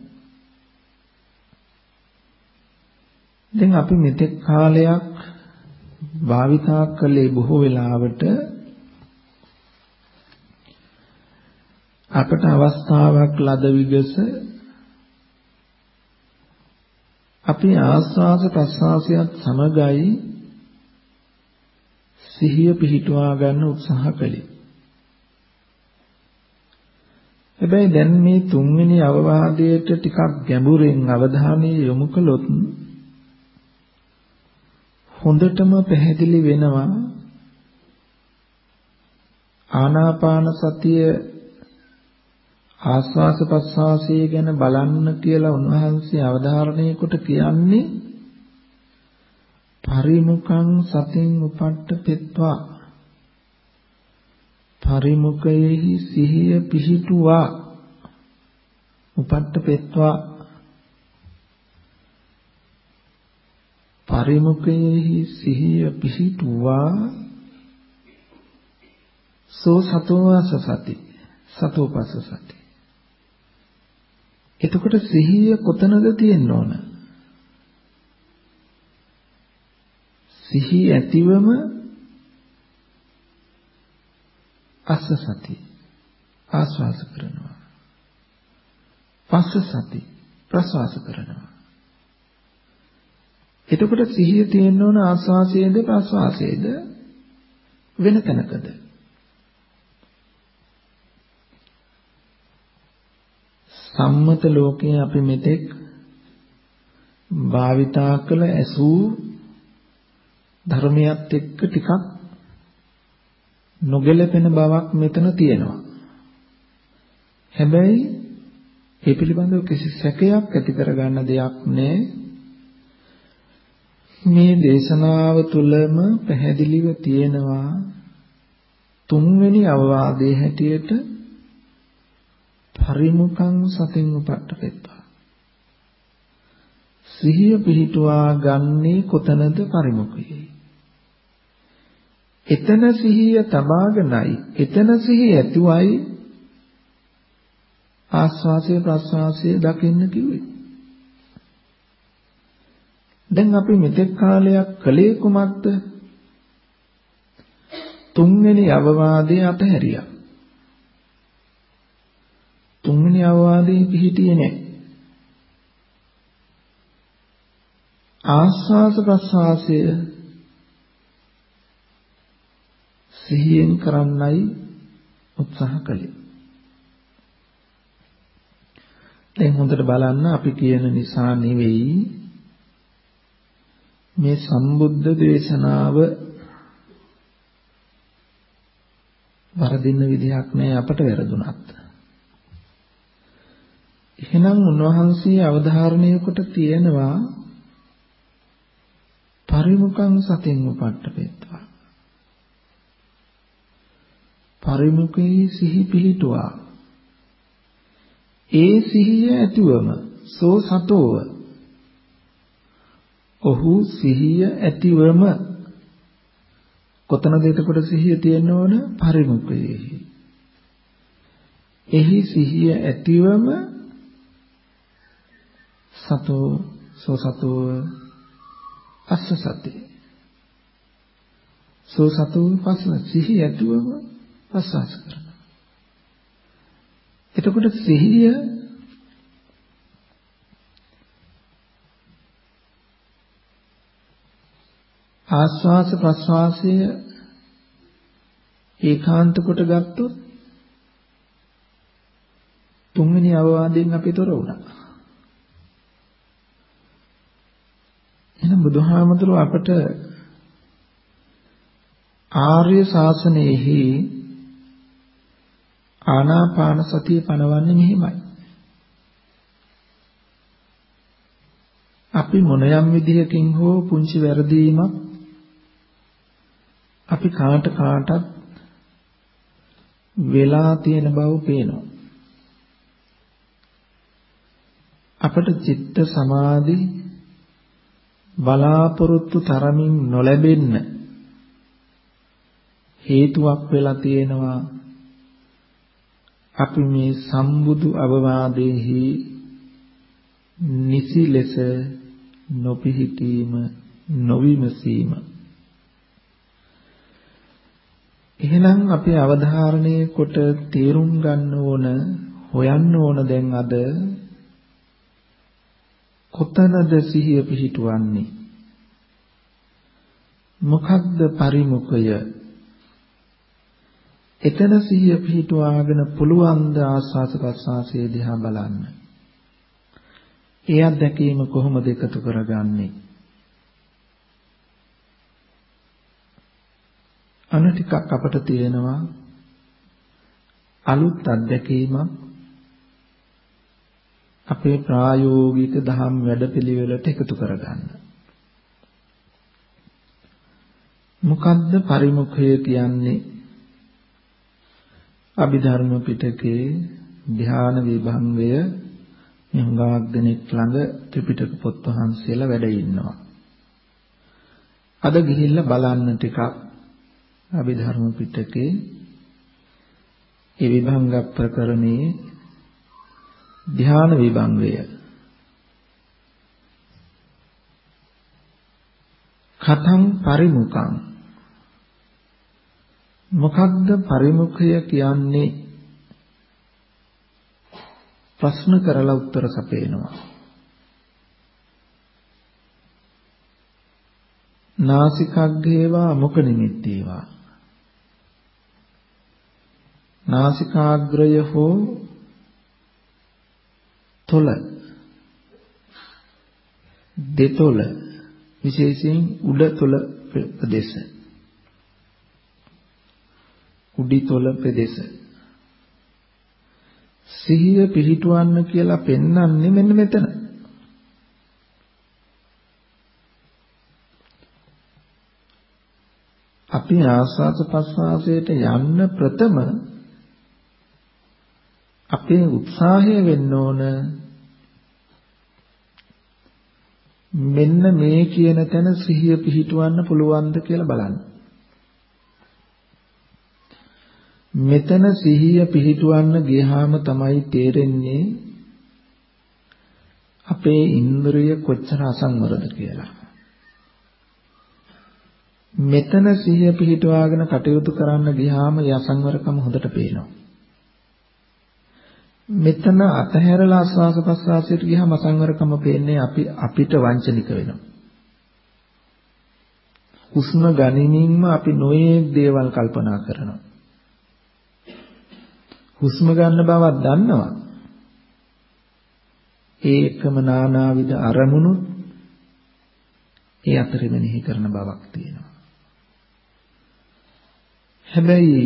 දැන් අපි මෙතෙක් කාලයක් භාවිතා කළේ බොහෝ වෙලාවට අපට අවස්ථාවක් ලද විගස අපි ආස්වාද ප්‍රසආසයත් සමගයි සිහිය පිහිටුවා ගන්න උත්සාහ කළේ. හැබැයි දැන් මේ තුන්වෙනි අවවාදයට ටිකක් ගැඹුරින් අවධානය යොමු කළොත් හොඳටම පැහැදිලි වෙනවා ආනාපාන සතිය ආස්වාස ප්‍රස්වාසය ගැන බලන්න කියලා උන්වහන්සේ අවධාරණය කොට කියන්නේ පරිමුඛං සතින් උපට්ඨපෙත්වා. පරිමුඛයෙහි සිහිය පිහිටුවා. උපට්ඨපෙත්වා. පරිමුඛයෙහි සිහිය පිහිටුවා. සෝ සතෝවාස සති සතෝපස්ස සති. එතකොට සිහිය කොතනද තියෙන්න ඕන? සිහි ඇතිවම අස්ස සති ආස්වාස කරනවා. පස්ස සති ප්‍රස්වාස කරනවා. එතකොට සිහිය තියෙන්න ඕන ආස්වාසයේද ප්‍රස්වාසයේද වෙන තැනකද? සම්මත ලෝකයේ අපි මෙතෙක් භාවිතා කළ ඇසූ ධර්මයක් එක්ක ටිකක් නොගැලපෙන බවක් මෙතන තියෙනවා. හැබැයි ඒ පිළිබඳව කිසි සැකයක් ඇති කරගන්න දෙයක් නැහැ. මේ දේශනාව තුළම පැහැදිලිව තියෙනවා තුන්වෙනි අවවාදයේ හැටියට පරිමුඛං සතින් උපට්ඨපෙත්තා. සිහිය පිහිටුවා ගන්නේ කොතනද? පරිමුඛයේ. එතන සිහිය තබාගෙනයි එතන සිහිය ඇතුවයි ආස්වාසය ප්‍රස්වාසය දකින්න කිව්වේ. දැන් අපි මෙතෙක් කාලයක් කලේ කුමක්ද? තුන්වෙනි අවවාදයේ අතහැරියා. තුන්වෙනි අවවාදයේ පිහිටියේ නැහැ. ආස්වාස ප්‍රස්වාසය සිහියෙන් කරන්නයි උත්සාහ කළේ. දැන් හොඳට බලන්න අපි කියන නිසා නෙවෙයි මේ සම්බුද්ධ දේශනාව වරදින්න විදිහක් නෑ අපට වැරදුනත්. එහෙනම් උන්වහන්සේ අවධාරණය කොට තියෙනවා පරිමුඛං සතින් උපට්ඨපෙත්වා. පරිමුඛේ සිහි පිහිටුවා. ඒ සිහිය ඇතිවම සෝ සතෝව ඔහු සිහිය ඇතිවම කොතනද එතකොට සිහිය තියෙන්න ඕන? පරිමුඛයේ. එහි සිහිය ඇතිවම සතෝ සෝ සතෝ අස්ස සති සෝ සතෝ පස්ස සිහිය ඇතිවම ප්‍රසවාස කරනවා. එතකොට සිහිය ආස්වාස ප්‍රස්වාසය ඒකාන්ත කොට ගත්තොත් තුන්වෙනි අවවාදයෙන් අපි තොර වුණා. එහෙනම් බුදුහාමුදුරුවෝ අපට ආර්ය ශාසනයෙහි ආනාපාන සතිය පනවන්නේ මෙහිමයි. අපි මොනියම් විදිහකින් හෝ පුංචි වැරදීමක් අපි කාටත් වෙලා තියෙන බව පේනවා. අපට චිත්ත සමාධි බලාපොරොත්තු තරමින් නොලැබෙන්න හේතුවක් වෙලා තියෙනවා අපි මේ සම්බුදු අවවාදයේහි නිසි ලෙස නොපිහිටීම නොවිමසීම. එහෙනම් අපි අවධාරණය කොට තේරුම් ගන්න ඕන හොයන්න ඕන දැන් අද කොතනද සිහිය පිහිටුවන්නේ? මොකක්ද පරිමුඛය? එතන සිහිය පිහිටුවාගෙන පුළුවන් ද ආස්වාස ප්‍රස්වාසයේ දිහා බලන්න. ඒ අත්දැකීම කොහොමද එකතු කරගන්නේ? අන ටිකක් අපට තියෙනවා අලුත් අත්දැකීමක් අපේ ප්‍රායෝගික දහම් වැඩපිළිවෙලට එකතු කරගන්න. මොකද්ද පරිමුඛය කියන්නේ? අභිධර්ම පිටකේ ධ්‍යාන විභංගය හුඟක් දෙනෙක් ළඟ ත්‍රිපිටක පොත් වහන්සේලා වැඩ ඉන්නවා. අද ගිහිල්ලා බලන්න ටිකක් අභිධර්ම පිටකේ ඒ විභංග ප්‍රකරණේ ධ්‍යාන විභංගය කතං පරිමුඛං මොකක්ද පරිමුඛය කියන්නේ? ප්‍රශ්න කරලා උත්තර සපයනවා. නාසිකග්ගේවා මුඛ නිමිත්තේවා නාසිකාග්‍රය හෝ තොල දෙතොල විශේෂයෙන් උඩ තොල ප්‍රදේශ උඩි තොල ප්‍රදේශ සිහිය පිහිටවන්න කියලා පෙන්වන්නේ මෙන්න මෙතන. අපි ආස්වාද ප්‍රසආසයට යන්න ප්‍රථම අපේ උත්සාහය වෙන්න ඕන මෙන්න මේ කියන තැන සිහිය පිහිටවන්න පුළුවන්ද කියලා බලන්න. මෙතන සිහිය පිහිටවන්න ගියාම තමයි තේරෙන්නේ අපේ ඉන්ද්‍රිය කොච්චර අසංවරද කියලා. මෙතන සිහිය පිහිටවාගෙන කටයුතු කරන්න ගියාම ඒ අසංවරකම හොඳට පේනවා. මෙතන අතහැරලා ආස්වාස ප්‍රස්වාසයට ගියාම අසංවරකම පේන්නේ අපිට වංචනික වෙනවා. හුස්ම ගනිමින්ම අපි නොයේ දේවල් කල්පනා කරනවා. හුස්ම ගන්න බවක් දන්නවා. ඒකම නානාවිද අරමුණු ඒ අතරෙ මෙනෙහි කරන බවක් තියෙනවා. හැබැයි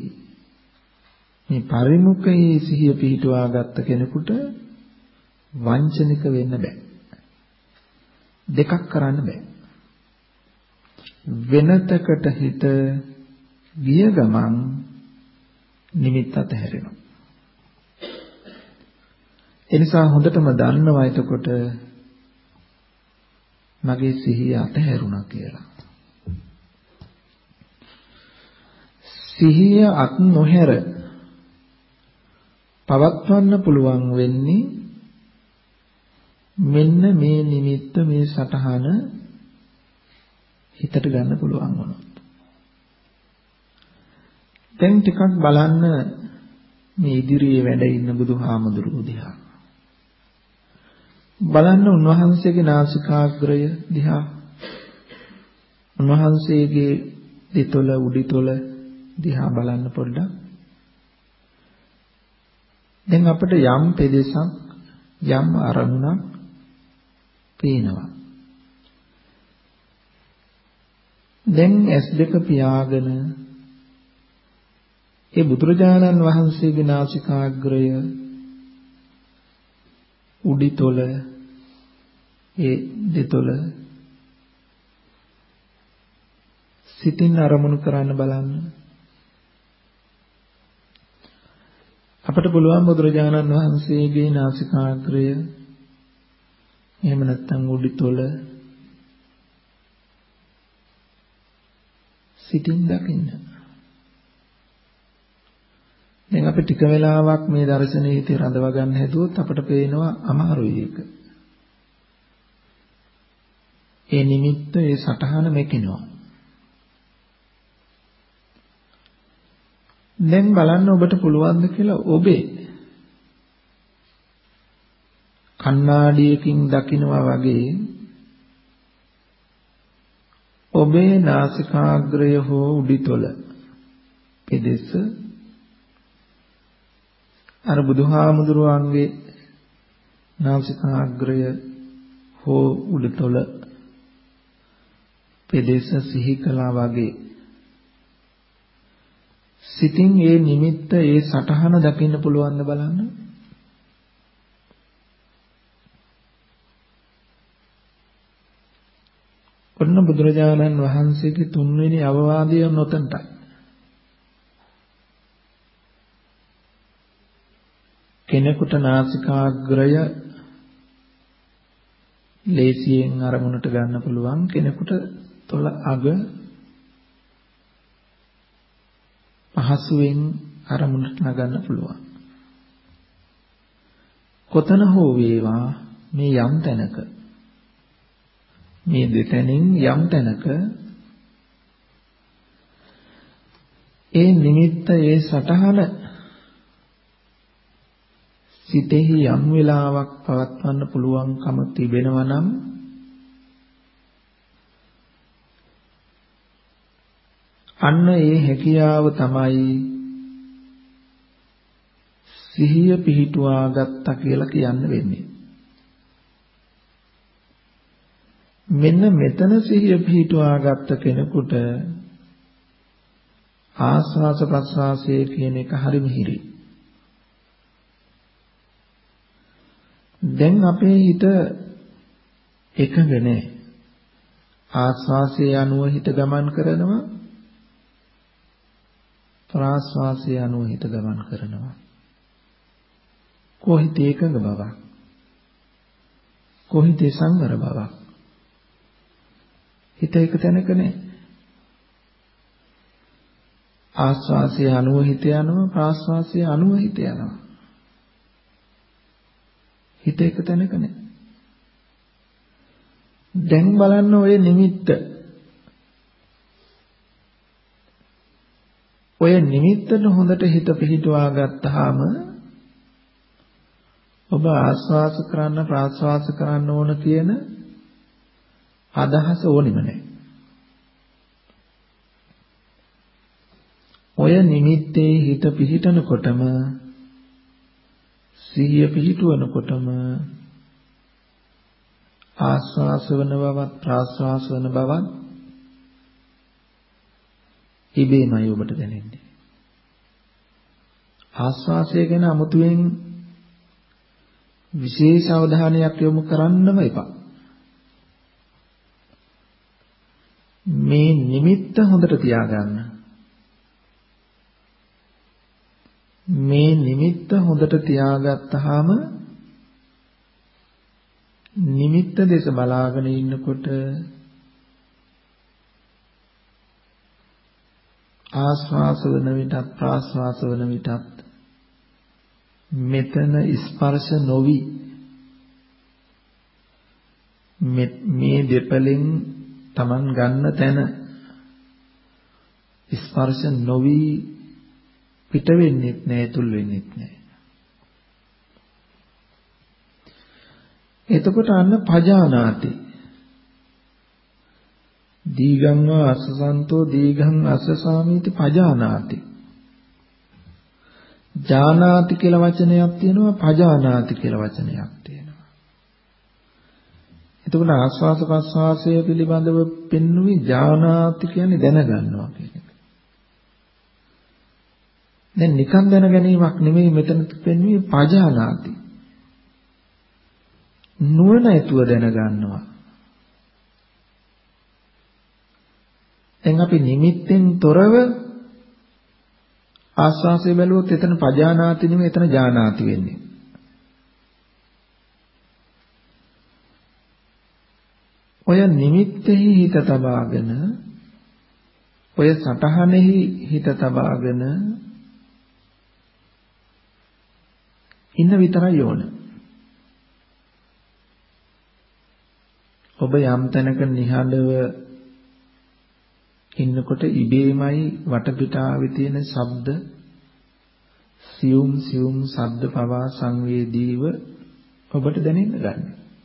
මේ පරිමුඛයේ සිහිය පිහිටුවා ගත්ත කෙනෙකුට වංචනික වෙන්න බෑ. දෙකක් කරන්න බෑ. වෙනතකට හිත ගිය ගමන් නිමිත්ත අතහැරෙනවා. ඒ නිසා හොඳටම දන්නවා එතකොට මගේ සිහිය අතහැරුණා කියලා. සිහිය අත් නොහැර පවත්වන්න පුළුවන් වෙන්නේ මෙන්න මේ නිමිත්ත මේ සටහන හිතට ගන්න පුළුවන් වුණොත්. දැන් ටිකක් බලන්න මේ ඉදිරියේ වැඩ ඉන්න බුදුහාමුදුරුවෝ දිහා. බලන්න උන්වහන්සේගේ නාසිකාග්‍රය දිහා. උන්වහන්සේගේ දෙතොල උඩිතොල දිහා බලන්න පොඩ්ඩක්. දැන් අපිට යම් පෙදෙසක් යම් අරමුණක් පේනවා. දැන් S2 පියාගෙන ඒ බුදුරජාණන් වහන්සේගේ නාසිකාග්‍රය උඩිතොල ඒ දෙතොල සිතින් අරමුණු කරන්න බලන්න. අපට පුළුවන් බුදුරජාණන් වහන්සේගේ නාසිකාග්‍රය එහෙම නැත්නම් උඩිතොල සිතින් දකින්න. දැන් අපි ටික වෙලාවක් මේ දර්ශනයේ හිතේ රඳව ගන්න හැදුවොත් අපට පේනවා අමාරුයි ඒක. ඒ නිමිත්ත ඒ සටහන මෙකිනවා. දැන් බලන්න ඔබට පුළුවන්ද කියලා ඔබේ කණ්ණාඩියකින් දකිනවා වගේ ඔබේ නාසිකාග්‍රය හෝ උඩිතොල පෙදෙස අර බුදුහාමුදුරුවන්ගේ නාසිකාග්‍රය හෝ උඩිතොල පෙදෙස සිහි කළා වගේ සිතින් ඒ නිමිත්ත ඒ සටහන දකින්න පුළුවන්ද බලන්න. ඔන්න බුදුරජාණන් වහන්සේගේ තුන්වෙනි අවවාදය නොතන්ටයි. කෙනෙකුට නාසිකාග්‍රය ලේසියෙන් අරමුණට ගන්න පුළුවන්, කෙනෙකුට තොල අග පහසුවෙන් අරමුණට නගන්න පුළුවන්. කොතන හෝ වේවා මේ යම් තැනක මේ දෙතැනින් යම් තැනක ඒ නිමිත්ත ඒ සටහන සිතෙහි යම් වෙලාවක් පවත්වන්න පුළුවන්කම තිබෙනවා නම් අන්න ඒ හැකියාව තමයි සිහිය පිහිටුවා ගත්තා කියලා කියන්න වෙන්නේ. මෙන්න මෙතන සිහිය පිහිටුවා ගත්ත කෙනෙකුට ආස්වාස ප්‍රස්වාසයේ කියන එක හරි මිහිරි. දැන් අපේ හිත එකඟ නැහැ. ආස්වාසයේ අනුව හිත ගමන් කරනවා, ප්‍රාස්වාසයේ අනුව හිත ගමන් කරනවා. කොහිත එකඟ බවක්, කොහිත සංවර බවක්. හිත එක තැනක නැහැ. ආස්වාසයේ අනුව හිත යනවා, ප්‍රාස්වාසයේ අනුව හිත යනවා. හිත එක තැනක නැහැ. දැන් බලන්න ඔය නිමිත්ත. ඔය නිමිත්තට හොඳට හිත පිහිටුවා ගත්තාම ඔබ ආස්වාස කරන්න ප්‍රාස්වාස කරන්න ඕන කියන අදහස ඕනෙම නැහැ. ඔය නිමිත්තේ හිත පිහිටනකොටම සිහිය පිහිටුවනකොටම ආස්වාස වන බවත් ප්‍රාස්වාස වන බවත් ඉබේමයි ඔබට දැනෙන්නේ. ආස්වාසය ගැන අමුතුවෙන් විශේෂ අවධානයක් යොමු කරන්නම එපා. මේ නිමිත්ත හොඳට තියාගන්න. මේ නිමිත්ත හොඳට තියාගත්තාම නිමිත්ත දෙස බලාගෙන ඉන්නකොට ආස්වාස වන විටත් ප්‍රාස්වාස වන විටත් මෙතන ස්පර්ශ නොවි මේ දෙපලෙන් Taman ගන්න තැන ස්පර්ශ නොවි පිට වෙන්නෙත් නෑ, තුල් වෙන්නෙත් නෑ. එතකොට අන්න පජානාති දීගං වා අස්සසන්තෝ දීගං අස්සසාමීති පජානාති. ජානාති කියලා වචනයක් තියෙනවා, පජානාති කියලා වචනයක් තියෙනවා. එතකොට ආස්වාස ප්‍රස්වාසය පිළිබඳව පෙන්වුවේ ජානාති කියන්නේ දැනගන්නවා කියන එක. දැන් නිකන් දැන ගැනීමක් නෙමෙයි මෙතන පෙන්වුවේ පජානාති. නුවණ ඇතුව දැනගන්නවා. දැන් අපි නිමිත්තෙන් තොරව ආස්වාසය බැලුවොත් එතන පජානාති නෙමෙයි, එතන ජානාති වෙන්නේ. ඔය නිමිත්තෙහි හිත තබාගෙන, ඔය සටහනෙහි හිත තබාගෙන ඉන්න විතරයි ඕන. ඔබ යම් තැනක නිහඬව ඉන්නකොට ඉබේමයි වටපිටාවේ තියෙන ශබ්ද, සියුම් සියුම් ශබ්ද පවා සංවේදීව ඔබට දැනෙන්න ගන්න.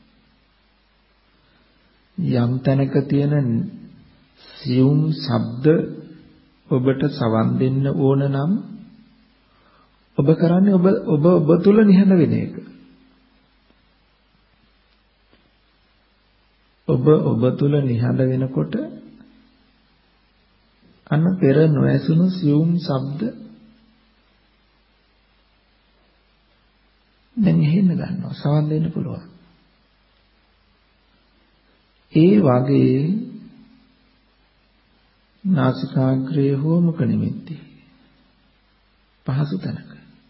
යම් තැනක තියෙන සියුම් ශබ්ද ඔබට සවන් දෙන්න ඕන නම් ඔබ කරන්නේ ඔබ තුල නිහඬ වෙන එක. ඔබ තුල නිහඬ වෙනකොට අන්න පෙර නොඇසුණු සියුම් ශබ්ද දැන් ඇහෙන්න ගන්නවා, සවන් දෙන්න පුළුවන්. ඒ වගේ නාසිකාග්‍රේ හෝ මුඛ නිමිති පහසු තැනක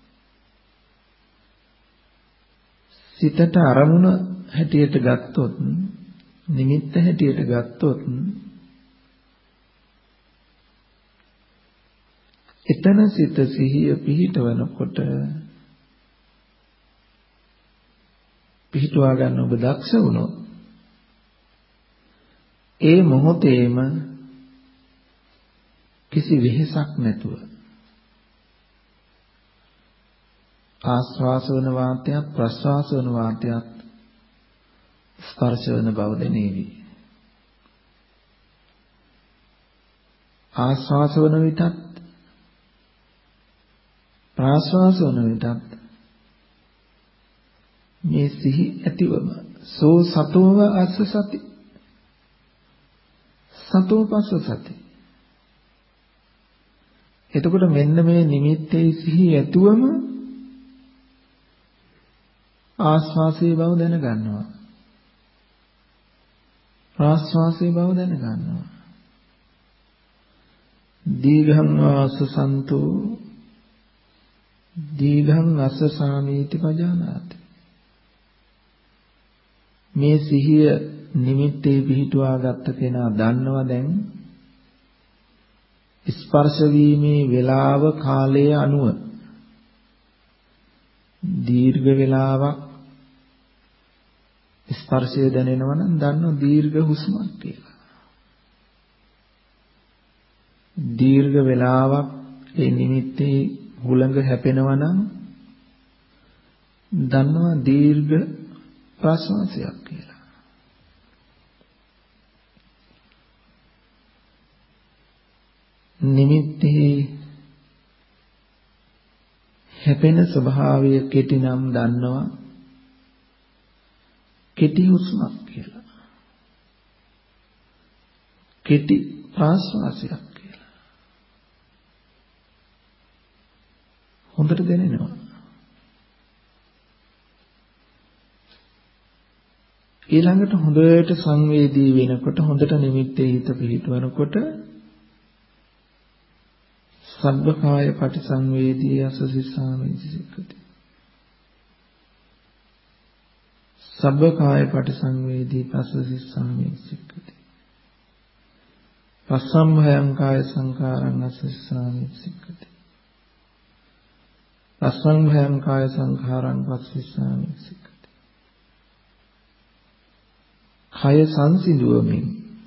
සිතට අරමුණ හැටියට ගත්තොත්, නිමිත්ත හැටියට ගත්තොත් එතන සිත සිහිය පිහිටවනකොට පිහිටුවා ගන්න ඔබ දක්ෂ වුණොත් ඒ මොහොතේම කිසි වෙහෙසක් නැතුව ආස්වාස වන වාතයත් ප්‍රස්වාස වන වාතයත් ස්පර්ශ වන බව දැනේවි. ආස්වාස වන විටත් ප්‍රාශ්වාස වන විටත් මේ සිහි ඇතිවම සෝ සතෝව අස්ස සති සතෝ පස්ස සති. එතකොට මෙන්න මේ නිමිත්තේ සිහි ඇතුවම ආස්වාසේ බව දැනගන්නවා. ප්‍රාශ්වාසයේ බව දැනගන්නවා. දීඝං වාසසන්තෝ දීඝං අස්සසාමීති පජානාති. මේ සිහිය නිමිත්තේ පිහිටුවා ගත්ත කෙනා දන්නවා දැන් ස්පර්ශ වීමේ වේලාව කාලයේ අනුව දීර්ඝ වේලාවක් ස්පර්ශය දැනෙනවා නම් දන්නවා දීර්ඝ හුස්මක් කියලා. දීර්ඝ වේලාවක් ඒ නිමිත්තේ හුළඟ හැපෙනවා නම් දන්නවා දීර්ඝ ප්‍රශ්වාසයක් කියලා. නිමිත්තේ හැපෙන ස්වභාවය කෙටි නම් දන්නවා කෙටි හුස්මක් කියලා. කෙටි ප්‍රශ්වාසයක් කියලා. හොඳට දැනෙනවා. ඊළඟට හොඳට සංවේදී වෙනකොට හොඳට නිමිත්තේ හිත පිහිටවනකොට සබ්බකාය පටිසංවේදී අසසිසාමේති සික්ඛති. සබ්බකාය පටිසංවේදී පස්සසිසාමේති සික්ඛති. පස්සම්භයං කාය සංඛාරං අසසිසාමේති සික්ඛති. පස්සම්භයං කාය සංඛාරං පස්සසිසාමේති සික්ඛති. කය සංසිඳුවමින්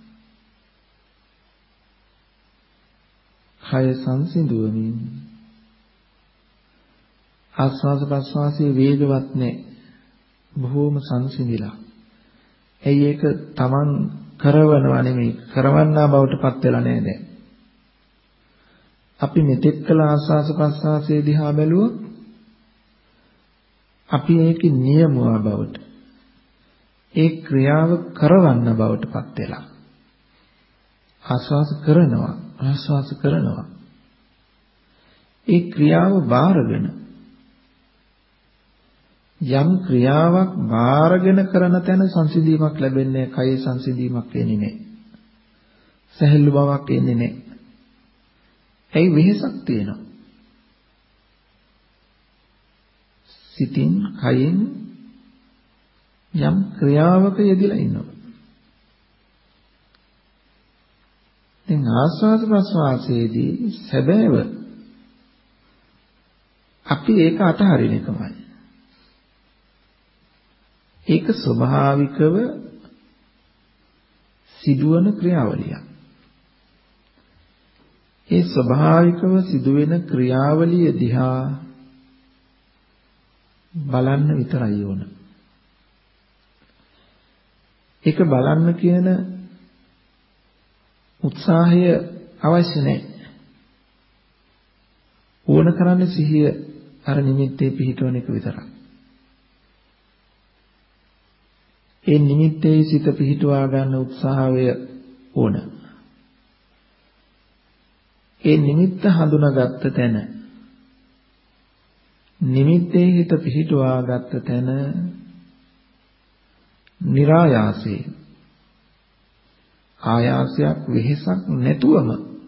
ආස්වාද ප්‍රස්වාසයේ වේගවත් නැහැ. බොහෝම සංසිඳිලා. ඇයි ඒක Taman කරවනවා නෙමෙයි කරවන්නා බවට පත් වෙලා නැහැ දැන්. අපි මෙතෙක් කළ ආස්වාද ප්‍රස්වාසයේ දිහා බැලුවොත් අපි ඒකේ නියමුවා බවට ඒ ක්‍රියාව කරවන්න බවට පත් වෙලා. ආස්වාද කරනවා ආස්වාද කරනවා. ඒ ක්‍රියාව බාරගෙන යම් ක්‍රියාවක් බාරගෙන කරන තැන සංසිඳීමක් ලැබෙන්නේ නැහැ. කයේ සංසිඳීමක් එන්නේ නැහැ. සැහැල්ලු බවක් එන්නේ නැහැ. ඇයි වෙහසක් තියෙනවා. සිතින් කයින් යම් ක්‍රියාවක යෙදලා ඉන්නවා. දැන් ආස්වාද ප්‍රස්වාසයේදී සැබෑව අපි ඒක අතහරින එකමයි. ඒක ස්වභාවිකව සිදුවන ක්‍රියාවලියක්. ඒ ස්වභාවිකව සිදුවෙන ක්‍රියාවලිය දිහා බලන්න විතරයි ඕන. ඒක බලන්න කියන උත්සාහය අවශ්‍ය නැහැ. ඕන කරන්නේ සිහිය අර නිමිත්තේ පිහිටවන එක විතරයි. ඒ නිමිත්තේ සිත පිහිටවා ගන්න උත්සාහය ඕන. ඒ නිමිත්ත හඳුනාගත්ත තැන නිමිත්තේ හිත පිහිටවා ගත්ත තැන નિરાයාසයෙන් ආයාසයක් වෙහෙසක් නැතුවම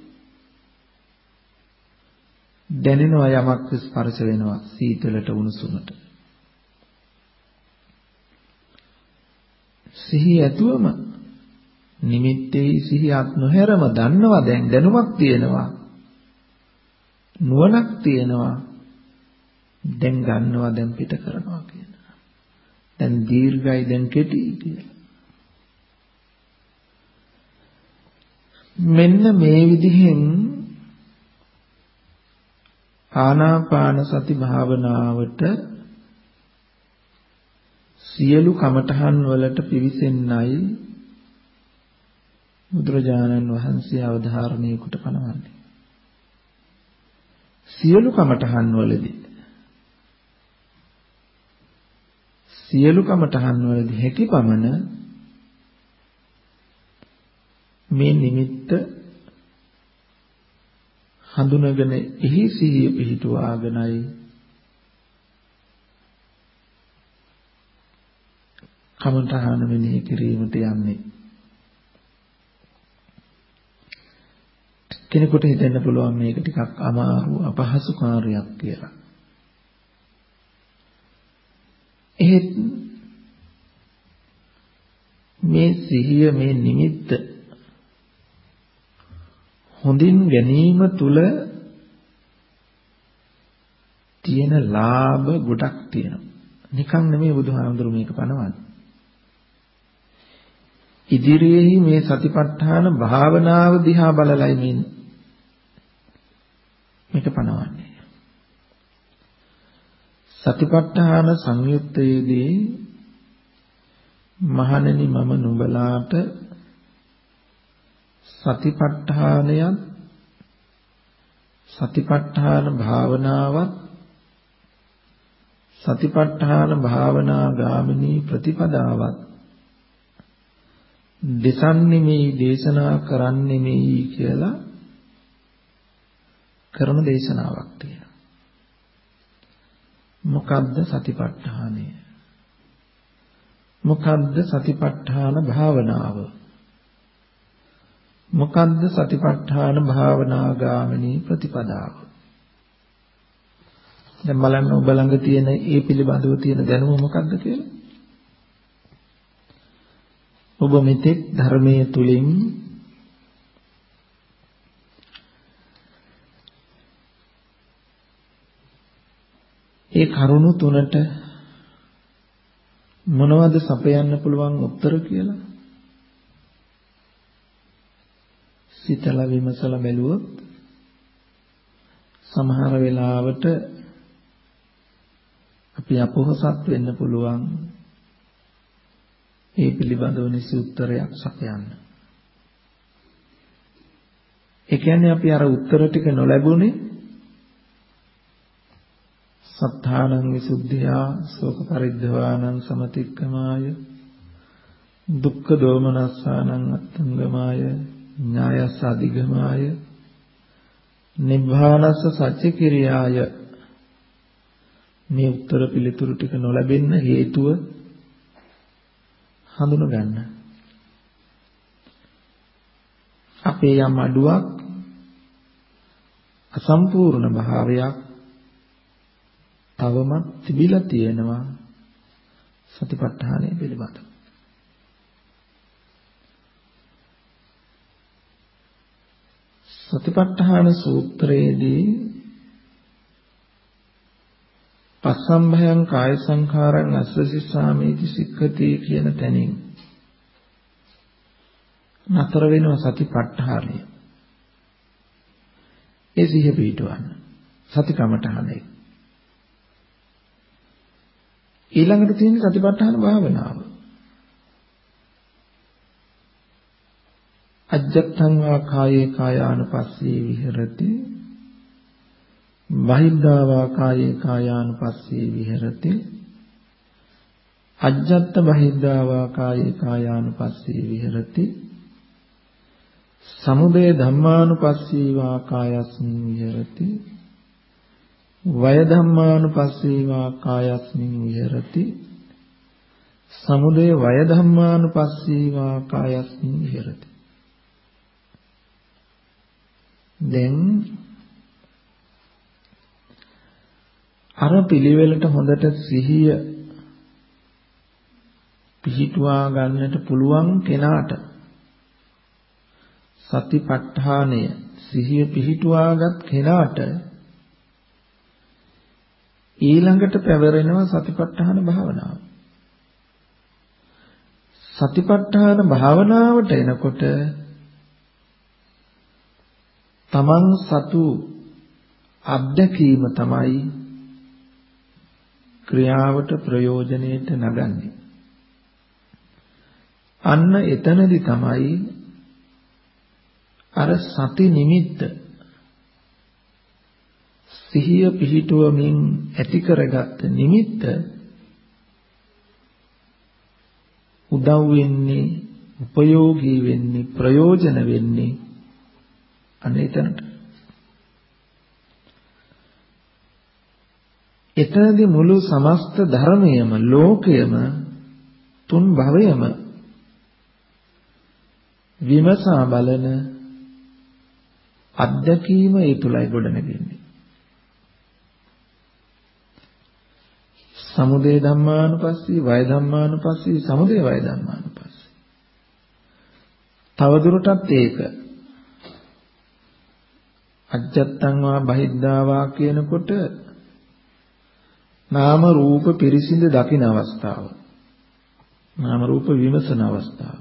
දැනෙනවා යමක් ස්පර්ශ වෙනවා සීතලට උණුසුමට. සිහිය ඇතුවම නිමිත්තේ සිහියත් නොහැරම දන්නවා දැන් දැනුමක් තියෙනවා නුවණක් තියෙනවා දැන් ගන්නවා දැන් පිට කරනවා කියනවා. දැන් දීර්ඝයි දැන් කෙටි කියලා. මෙන්න මේ විදිහෙන් ආනාපාන සති භාවනාවට සියලු කමඨහන් වලට පිවිසෙන්නයි බුදුරජාණන් වහන්සේ අවධාරණය කොට පනවන්නේ. සියලු කමඨහන් වලදී හැකිපමණ මේ නිමිත්ත හඳුනගෙන එහි සිහිය පිහිටුවාගෙනයි කමඨහන මෙනෙහි කිරීමට යන්නේ. කෙනෙකුට හිතෙන්න පුළුවන් මේක ටිකක් අමාරු අපහසු කාර්යයක් කියලා. එහෙත් මේ සිහිය මේ නිමිත්ත හොඳින් ගැනීම තුල තියෙන ලාභ ගොඩක් තියෙනවා. නිකන් නෙමෙයි බුදුහාමුදුරු මේක පනවන්නේ. ඉදිරියේහි මේ සතිපට්ඨාන භාවනාව දිහා බලලයි මේක පනවන්නේ. සතිපට්ඨාන සංයුත්තයේදී මහණෙනි මම නුඹලාට සතිපට්ඨානයත් සතිපට්ඨාන භාවනාවත් සතිපට්ඨාන භාවනා ගාමිනී ප්‍රතිපදාවත් දෙසන්නේ දේශනා කරන්නේ කියලා කරන දේශනාවක් තියෙනවා. මොකද්ද සතිපට්ඨානය? මොකද්ද සතිපට්ඨාන භාවනාව? මොකද්ද සතිපට්ඨාන භාවනා ගාමිනී ප්‍රතිපදාව? දැන් බලන්න ඔබ ළඟ තියෙන ඒ පිළිබඳව තියෙන දැනුම මොකක්ද කියලා? ඔබ මෙතෙක් ධර්මයේ තුලින් ඒ කරුණු තුනට මොනවද සපයන්න පුළුවන් උත්තර කියලා? සිතලා විමසලා බැලුවොත් සමහර වෙලාවට අපි අපොහසත් වෙන්න පුළුවන් ඒ පිළිබඳව නිසි උත්තරයක් සපයන්න. ඒ කියන්නේ අපි අර උත්තර ටික නොලැබුණේ සත්තානං විසුද්ධියා ශෝක පරිද්දවානං සමතික්කමාය දුක්ඛ දෝමනස්සානං අත්ංගමාය ඥායස්ස අධිගමාය නිබ්බානස්ස සච්ච කිරියාය. මේ උත්තර පිළිතුරු ටික නොලැබෙන්න හේතුව හඳුන ගන්න. අපේ යම් අඩුවක් අසම්පූර්ණ භාවයක් තවමත් තිබිලා තියෙනවා සතිපට්ඨානය පිළිබඳව. සතිපට්ඨාන සූත්‍රයේදී පස්සම්භයං කාය සංඛාරං අස්සසිස්සාමේති සික්ඛති කියන තැනින් නතර වෙනවා සතිපට්ඨානය. ඒ සිහිය පිටවන්න සතිකමඨහනේ. ඊළඟට තියෙන සතිපට්ඨාන භාවනාව. අජ්ජත්තං වා කායේ කායානුපස්සී විහෙරති බහිද්ධා වා කායේ කායානුපස්සී විහෙරති අජ්ජත්ත බහිද්ධා වා කායේ කායානුපස්සී විහෙරති සමුදය ධම්මානුපස්සී වා කායස්මින් විහෙරති වය ධම්මානුපස්සී වා කායස්මින් විහෙරති සමුදය වය ධම්මානුපස්සී වා කායස්මින් විහෙරති. දැන් අර පිළිවෙලට හොඳට සිහිය පිහිටුවා ගන්නට පුළුවන් කෙනාට සතිපට්ඨානය සිහිය පිහිටුවාගත් කෙනාට ඊළඟට පැවරෙනවා සතිපට්ඨාන භාවනාව. සතිපට්ඨාන භාවනාවට එනකොට තමන් සතු අත්දැකීම තමයි ක්‍රියාවට ප්‍රයෝජනෙට නගන්නේ. අන්න එතනදි තමයි අර සති නිමිත්ත සිහිය පිහිටුවමින් ඇති කරගත් නිමිත්ත උදව් වෙන්නේ, උපයෝගී වෙන්නේ, ප්‍රයෝජන වෙන්නේ අන්න එතනට. එතනදී මුළු සමස්ත ධර්මයම, ලෝකයම, තුන් භවයම විමසා බලන අත්දැකීම ඒ තුලයි ගොඩනැගෙන්නේ. සමුදය ධම්මානුපස්සී, වය ධම්මානුපස්සී, සමුදය වය ධම්මානුපස්සී. තවදුරටත් ඒක අජත්තං වා බහිද්ධා වා කියනකොට නාම රූප පිරිසිඳ දකින අවස්ථාව, නාම රූප විමසන අවස්ථාව,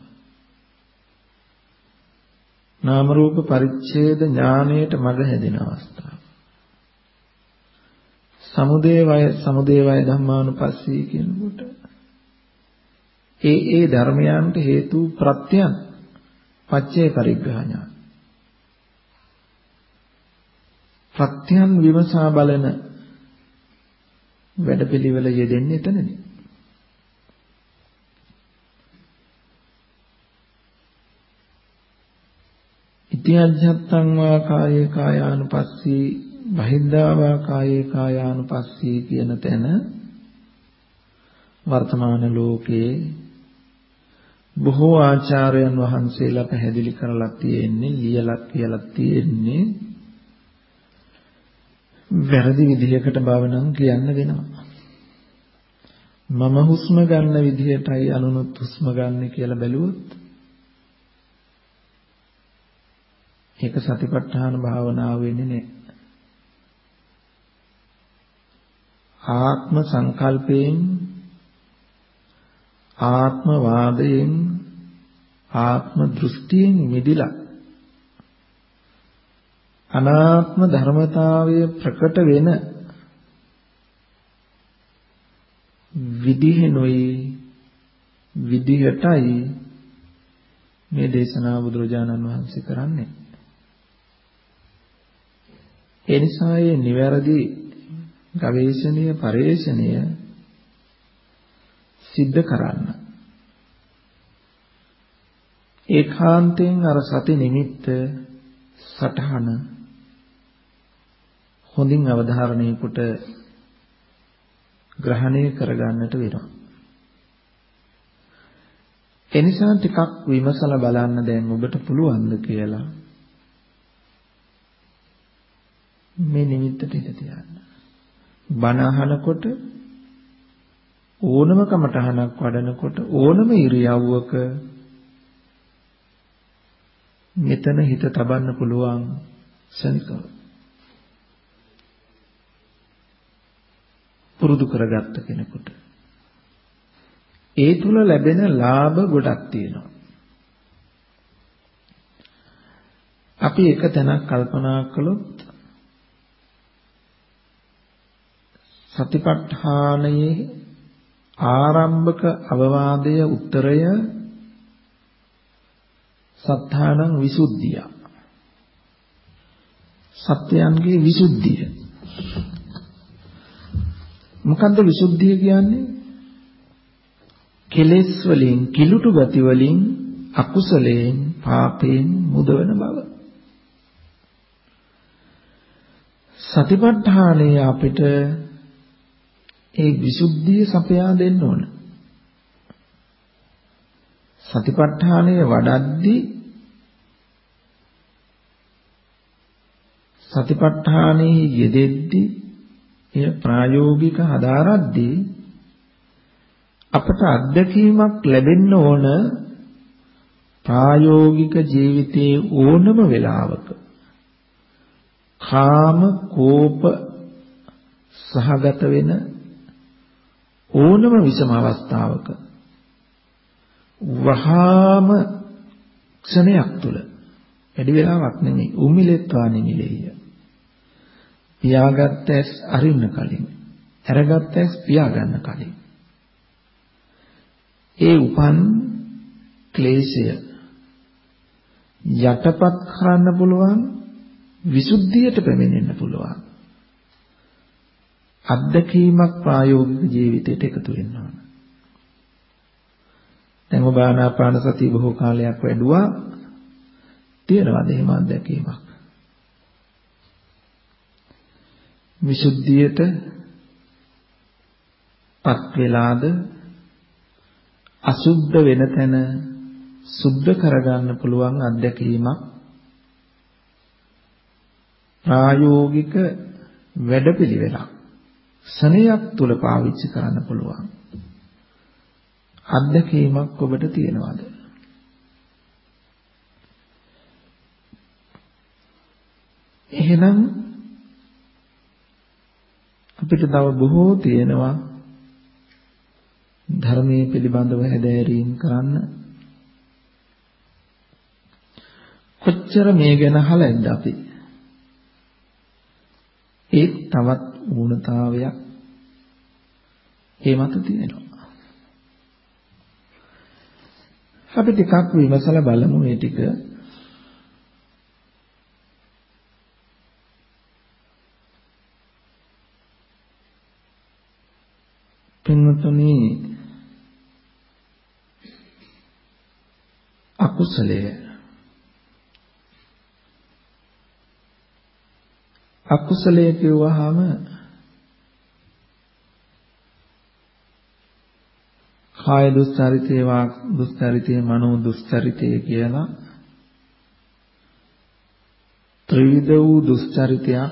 නාම රූප පරිච්ඡේද ඥානයට මඟ හැදෙන අවස්ථාව. සමුදය වය ධම්මානුපස්සී කියනකොට ඒ ධර්මයන්ට හේතු ප්‍රත්‍යයන් පච්චේ පරිග්‍රහ ඥාන. ප්‍රත්‍යයන් විමසා බලන වැඩපිළිවෙල යෙදෙන්නේ එතනදී. ඉති අජ්ජත්තං වා කායේ කායානුපස්සී, බහිද්ධා වා කායේ කායානුපස්සී කියන තැන වර්තමාන ලෝකයේ බොහෝ ආචාර්යයන් වහන්සේලා පැහැදිලි කරලා තියෙන්නේ, ලියලා කියලා තියෙන්නේ වැරදි විදිහකට බව නම් කියන්න වෙනවා. මම හුස්ම ගන්න විදිහටයි අනුනුත් හුස්ම ගන්න කියලා බැලුවොත් ඒක සතිපට්ඨාන භාවනාව වෙන්නේ නැහැ. ආත්ම සංකල්පයෙන්, ආත්ම වාදයෙන්, ආත්ම දෘෂ්ටියෙන් මිදිලා අනාත්ම ධර්මතාවය ප්‍රකට වෙන විදිහනොයි විදිහටයි මේ දේශනාව බුදුරජාණන් වහන්සේ කරන්නේ. ඒ නිසා මේ නිවැරදි ගවේෂණීය පරිශ්‍රණය සිද්ධ කරන්න ඒකාන්තයෙන් අර සති නිමිත්ත සටහන හොඳින් අවධාරණය කොට ග්‍රහණය කරගන්නට වෙනවා. එනිසා ටිකක් විමසලා බලන්න දැන් ඔබට පුළුවන්ද කියලා මේ නිමිත්තට ඉඳ තියන්න. බණ අහනකොට ඕනම කමටහනක් වඩනකොට ඕනම ඉරියව්වක මෙතන හිත තබන්න පුළුවන් ශනිකව පුරුදු කරගත්ත කෙනෙකුට ඒ තුල ලැබෙන ලාභ ගොඩක් තියෙනවා. අපි එක තැනක් කල්පනා කළොත් සතිපට්ඨානයේ ආරම්භක අවවාදය උත්තරය සත්‍යානං විසුද්ධිය, සත්‍යයන්ගේ විසුද්ධිය. මොකද්ද විසුද්ධිය කියන්නේ? කෙලෙස් වලින්, කිලුටු ගති වලින්, අකුසලයෙන්, පාපයෙන් මුදවන බව. සතිපට්ඨානයේ අපිට ඒ විසුද්ධිය සපයා දෙන්න ඕන. සතිපට්ඨානය වඩද්දී සතිපට්ඨානයේ යෙදෙද්දී එය ප්‍රායෝගික හදාරද්දී අපට අත්දැකීමක් ලැබෙන්න ඕන. ප්‍රායෝගික ජීවිතයේ ඕනම වෙලාවක කාම කෝප සහගත වෙන ඕනම විසම අවස්ථාවක වහාම ක්ෂණයක් තුල වැඩි වෙලාවක් නෙමෙයි. උමිලෙත්වා නිමිලෙය. පියාගත් ඇස් අරින්න කලින්, අරගත් ඇස් පියාගන්න කලින්. ඒ උපන් ක්ලේශය යටපත් කරන්න පුළුවන්, විසුද්ධියට පැමිණෙන්න පුළුවන්. අත්දැකීමක් ප්‍රායෝගික ජීවිතයට එකතු වෙන්න ඕන. දැන් ඔබ ආනාපාන සතිය බොහෝ කාලයක් වැඩුවා. තියෙනවද එහෙම අත්දැකීමක්? විසුද්ධියට පත් වෙලාද, අසුද්ධ වෙන තැන සුද්ධ කරගන්න පුළුවන් අත්දැකීමක් ප්‍රායෝගික වැඩපිළිවෙලක් සනයක් තුල පාවිච්චි කරන්න පුළුවන් අත්දැකීමක් ඔබට තියෙනවද? එහෙනම් අපිට තව බොහෝ තියෙනවා ධර්මයේ පිළිබඳව හැදෑරීම් කරන්න. කොච්චර මේ ගැන අහලාද අපි? ඒ තවත් ඌනතාවයක් ඒ මත තියෙනවා. අපි ටිකක් විමසලා බලමු මේ ටික. පින්වතුනි, අකුසලයේ කියවහම කාය දුස්චරිතේ, වාක් දුස්චරිතේ, මනෝ දුස්චරිතේ කියලා ත්‍රිවිධ වූ දුස්චරිතයක්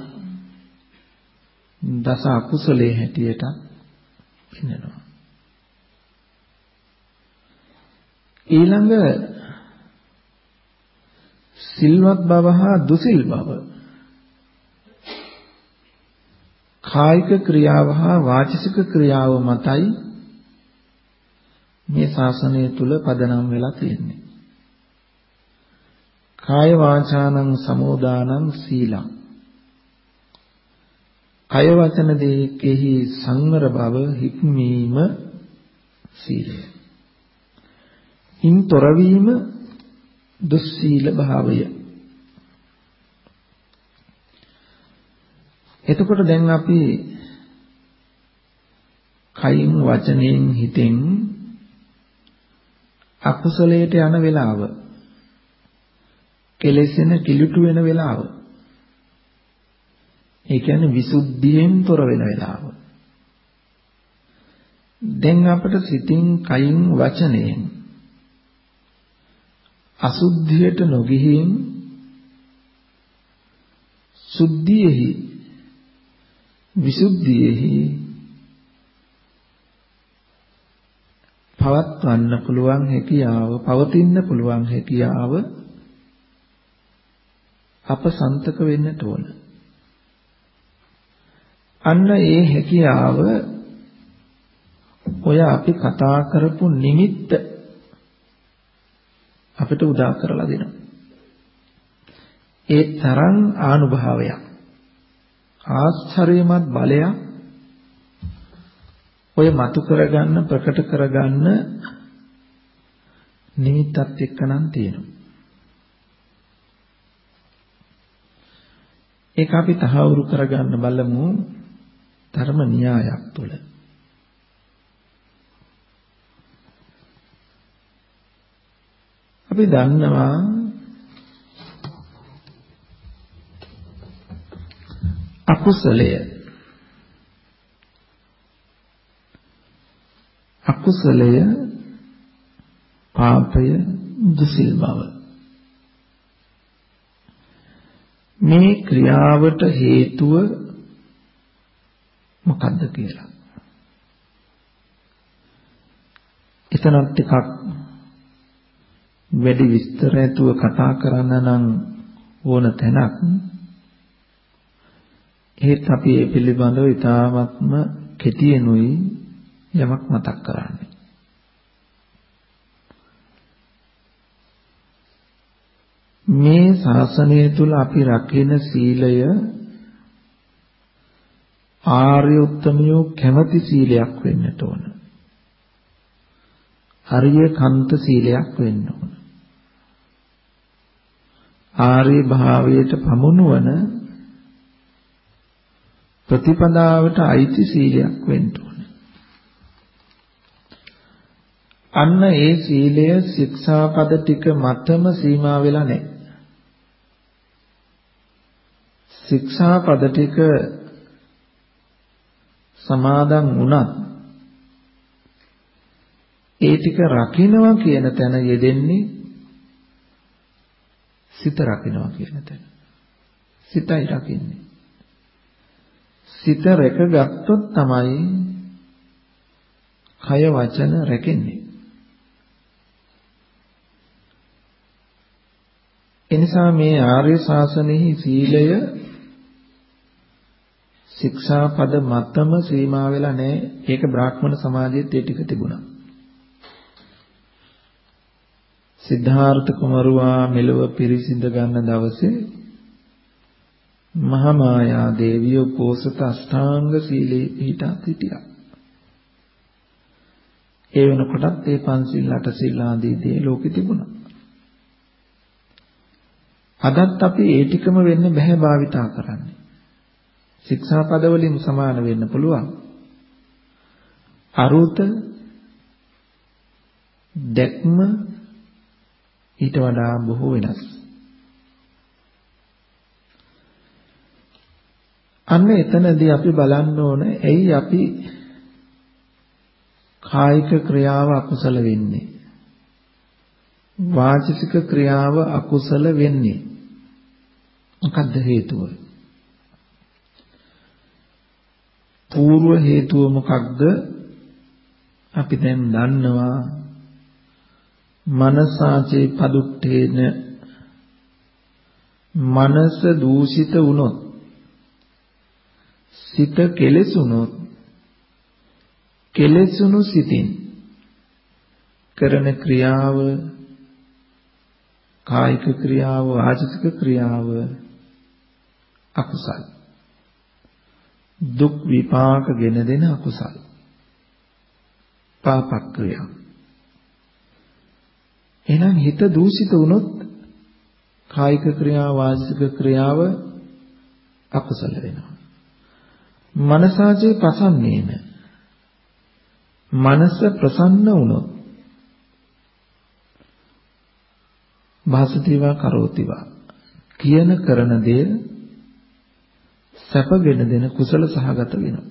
දස අකුසලයේ හැටියට පින්නනවා. ඊළඟ සිල්වත් බව හා දුසිල් බව, කායික ක්‍රියාව හා වාචික ක්‍රියාව මතයි මේ ශාසනය තුල පදනම් වෙලා තියෙන්නේ. කාය වාචානං සමෝදානං සීලං. කය වචන දෙකෙහි සංවර බව, හික්මීම සීලය. ඉන් තොරවීම දුස්සීල භාවය. එතකොට දැන් අපි කයින් වචනයෙන් හිතෙන් අකුසලයට යන වෙලාව, කෙලෙසෙන කිලුටු වෙන වෙලාව, ඒ කියන්නේ විසුද්ධියෙන් තොර වෙන වෙලාව. දැන් අපිට සිතින්, කයින්, වචනයෙන් අසුද්ධියට නොගිහින් සුද්ධියෙහි, විසුද්ධියෙහි පවත්වන්න පුළුවන් හැකියාව, පවතින්න පුළුවන් හැකියාව අප සන්තක වෙන්නට ඕන. අන්න ඒ හැකියාව ඔය අපි කතා කරපු නිමිත්ත අපිට උදා කරලා දෙනවා. ඒ තරම් ආනුභාවයක්, ආශ්චර්යමත් බලයක් ඔය මතු කරගන්න, ප්‍රකට කරගන්න නිමිත්තත් එක්කනම් තියෙනවා. ඒක අපි තහවුරු කරගන්න බලමු ධර්ම න්‍යායක් තුළ. අපි දන්නවා අකුසලය, පාපය, දුසිල් බව. මේ ක්‍රියාවට හේතුව මොකද්ද කියලා. එතනත් ටිකක් වැඩි විස්තර ඇතුව කතා කරන්න නම් ඕන තැනක්. ඒත් අපි මේ පිළිබඳව ඉතාමත්ම කෙටියෙනුයි යමක් මතක් කරන්නේ. මේ ශාසනය තුල අපි රකින සීලය ආර්ය උත්තමයෝ කැමැති සීලයක් වෙන්නට ඕන. හරිය කන්ත සීලයක් වෙන්න ඕන. ආර්ය භාවයට පමුණුවන ප්‍රතිපදාවට අයිති සීලයක් වෙන්න ඕන. අන්න ඒ සීලය ශික්ෂාපද ටික මතම සීමා වෙලා නැහැ. ශික්ෂාපද ටික සමාදන් වුණත් ඒ ටික රකින්නවා කියන තැන යෙදෙන්නේ සිත රකින්නවා කියන තැන. සිතයි රකින්නේ. සිත රැකගත්තොත් තමයි කය වචන රැකෙන්නේ. එනිසා මේ ආර්ය ශාසනයෙහි සීලය ශික්ෂාපද මතම සීමා වෙලා නැහැ. ඒක බ්‍රාහ්මණ සමාජයේත් ඒ ටික තිබුණා. සිද්ධාර්ථ කුමරුවා මෙලොව පිරිසිඳ ගන්න දවසේ මහා මායා දේවිය උපෝසත අෂ්ටාංග සීලේ පිහිටා සිටියා. ඒ වෙනකොටත් ඒ පන්සිල් අටසිල් ආදී දේ ලෝකෙ තිබුණා. අදත් අපි ඒ ටිකම වෙන්න බෑ භාවිතා කරන්නේ. ශික්ෂාපද වලින් සමාන වෙන්න පුළුවන්. අරුත දැක්ම ඊට වඩා බොහෝ වෙනස්. අන්න එතනදී අපි බලන්න ඕන ඇයි අපි කායික ක්‍රියාව අකුසල වෙන්නේ? වාචික ක්‍රියාව අකුසල වෙන්නේ. මොකද්ද හේතුව? పూర్ව හේතුව මොකක්ද? අපි දැන් දන්නවා මනසාචේ පදුට්ඨේන මනස දූෂිත වුණොත් සිත කෙලෙසුනොත් කෙලෙසුණු සිතින් කරන ක්‍රියාව කායික ක්‍රියාව වාචික ක්‍රියාව අකුසල දුක් විපාක ගෙන දෙන අකුසල පාප ක්‍රියා. එහෙනම් හිත දූෂිත වුණොත් කායික ක්‍රියාව වාචික ක්‍රියාව අකුසල වෙනවා. මනසාචේ ප්‍රසන්නේන මනස ප්‍රසන්න වුණොත් භාසතිවා කරෝතිවා කියන කරන දේ සැපගෙන දෙන කුසල සහගත වෙනවා.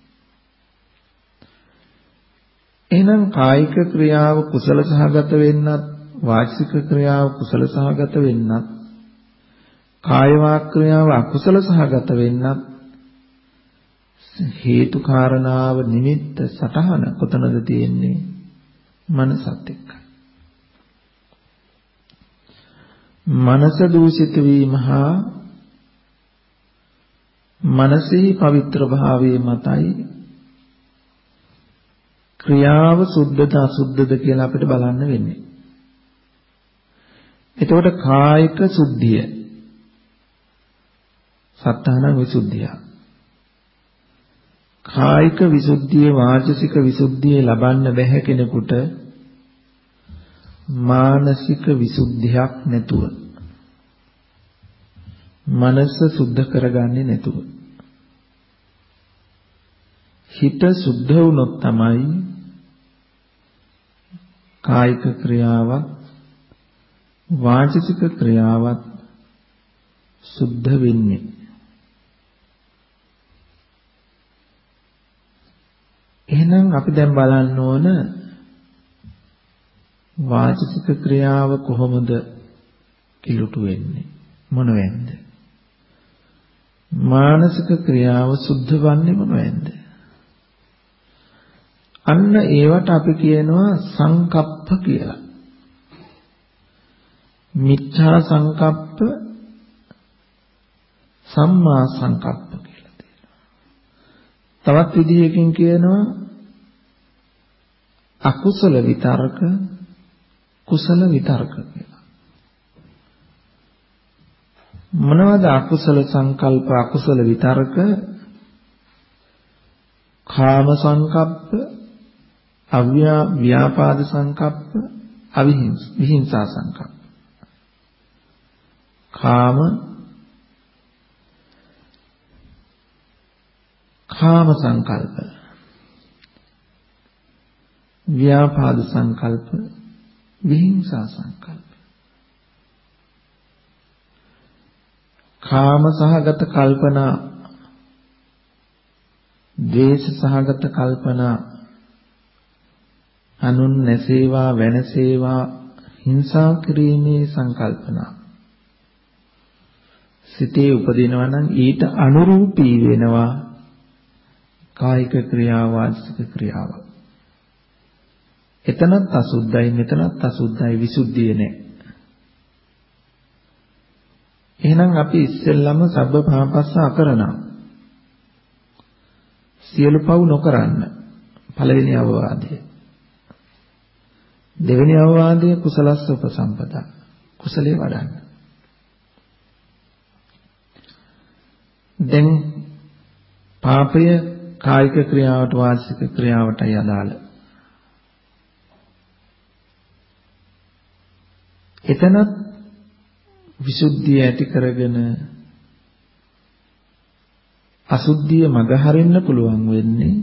එහෙනම් කායික ක්‍රියාව කුසල සහගත වෙන්නත් වාචික ක්‍රියාව කුසල සහගත වෙන්නත් කාය වාක් ක්‍රියාව අකුසල සහගත වෙන්නත් හේතු කාරණාව නිමිත්ත සටහන කොතනද තියෙන්නේ? මනසත් එක්කයි. මනස දූෂිත වීම හා මනසේ පවිත්‍ර භාවයේ මතයි ක්‍රියාව සුද්ධද අසුද්ධද කියලා අපිට බලන්න වෙන්නේ. එතකොට කායික සුද්ධිය සත්තාන විසුද්ධිය. කායික විසුද්ධිය වාචික විසුද්ධිය ලබන්න බැහැ කෙනෙකුට මානසික විසුද්ධියක් නැතුව මනස සුද්ධ කරගන්නේ නැතුව හිත සුද්ධ වුණොත් තමයි කායික ක්‍රියාවක් වාචික ක්‍රියාවක් සුද්ධ වෙන්නේ. එහෙනම් අපි දැන් බලන්න ඕන වාචික ක්‍රියාව කොහොමද කිලුට වෙන්නේ? මොන වෙන්ද? මානසික ක්‍රියාව සුද්ධ වන්නේ මොන වෙන්ද? අන්න ඒවට අපි කියනවා සංකප්ප කියලා. මිච්ඡා සංකප්ප සම්මා සංකප්ප කියලා තියෙනවා. තවත් විදිහකින් කියනවා අකුසල විතර්ක කුසල විතර්ක කියලා. මොනවද අකුසල සංකල්ප අකුසල විතර්ක? කාම සංකප්ප, අව්‍යාපාද සංකප්ප, විහිංසා සංකප්ප. කාම සංකල්ප, ව්‍යාපාද සංකල්ප, විහිංසා සංකල්ප. කාම සහගත කල්පනා, ද්වේෂ සහගත කල්පනා, අනුන් නැසේවා වෙනසේවා හිංසා කිරීමේ සංකල්පනා සිතේ උපදිනවා නම් ඊට අනුරූපී වෙනවා කායික ක්‍රියාව වාචික ක්‍රියාව. එතනත් අසුද්ධයි මෙතනත් අසුද්ධයි විසුද්ධිය නැහැ. එහෙනම් අපි ඉස්සෙල්ලම සබ්බ පාපස්ස අකරණා සියලු පව් නොකරන්න පළවෙනි අවවාදය. දෙවෙනි අවවාදය කුසලස්ස උපසම්පදා කුසලයේ වඩන්න. දැන් පාපය කායික ක්‍රියාවට වාචික ක්‍රියාවටයි අදාළ. එතනත් විසුද්ධිය ඇති කරගෙන අසුද්ධිය මගහරින්න පුළුවන් වෙන්නේ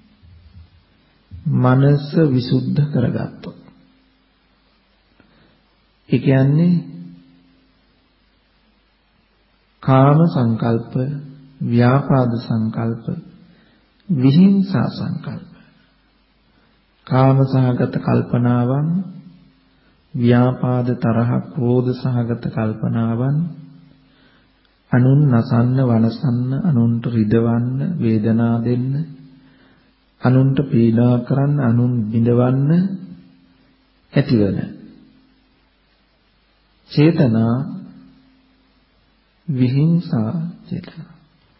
මනස විසුද්ධ කරගත්තොත්. ඒ කියන්නේ කාම සංකල්ප, ව්‍යාපාද සංකල්ප, විහිංසා සංකල්ප, කාම සහගත කල්පනාවන්, ව්‍යාපාද තරහ ක්‍රෝධ සහගත කල්පනාවන්, අනුන් නසන්න වනසන්න, අනුන්ට රිදවන්න වේදනා දෙන්න, අනුන්ට පීඩා කරන්න, අනුන් බිඳවන්න ඇතිවන චේතනා විහිංසා චේතනා.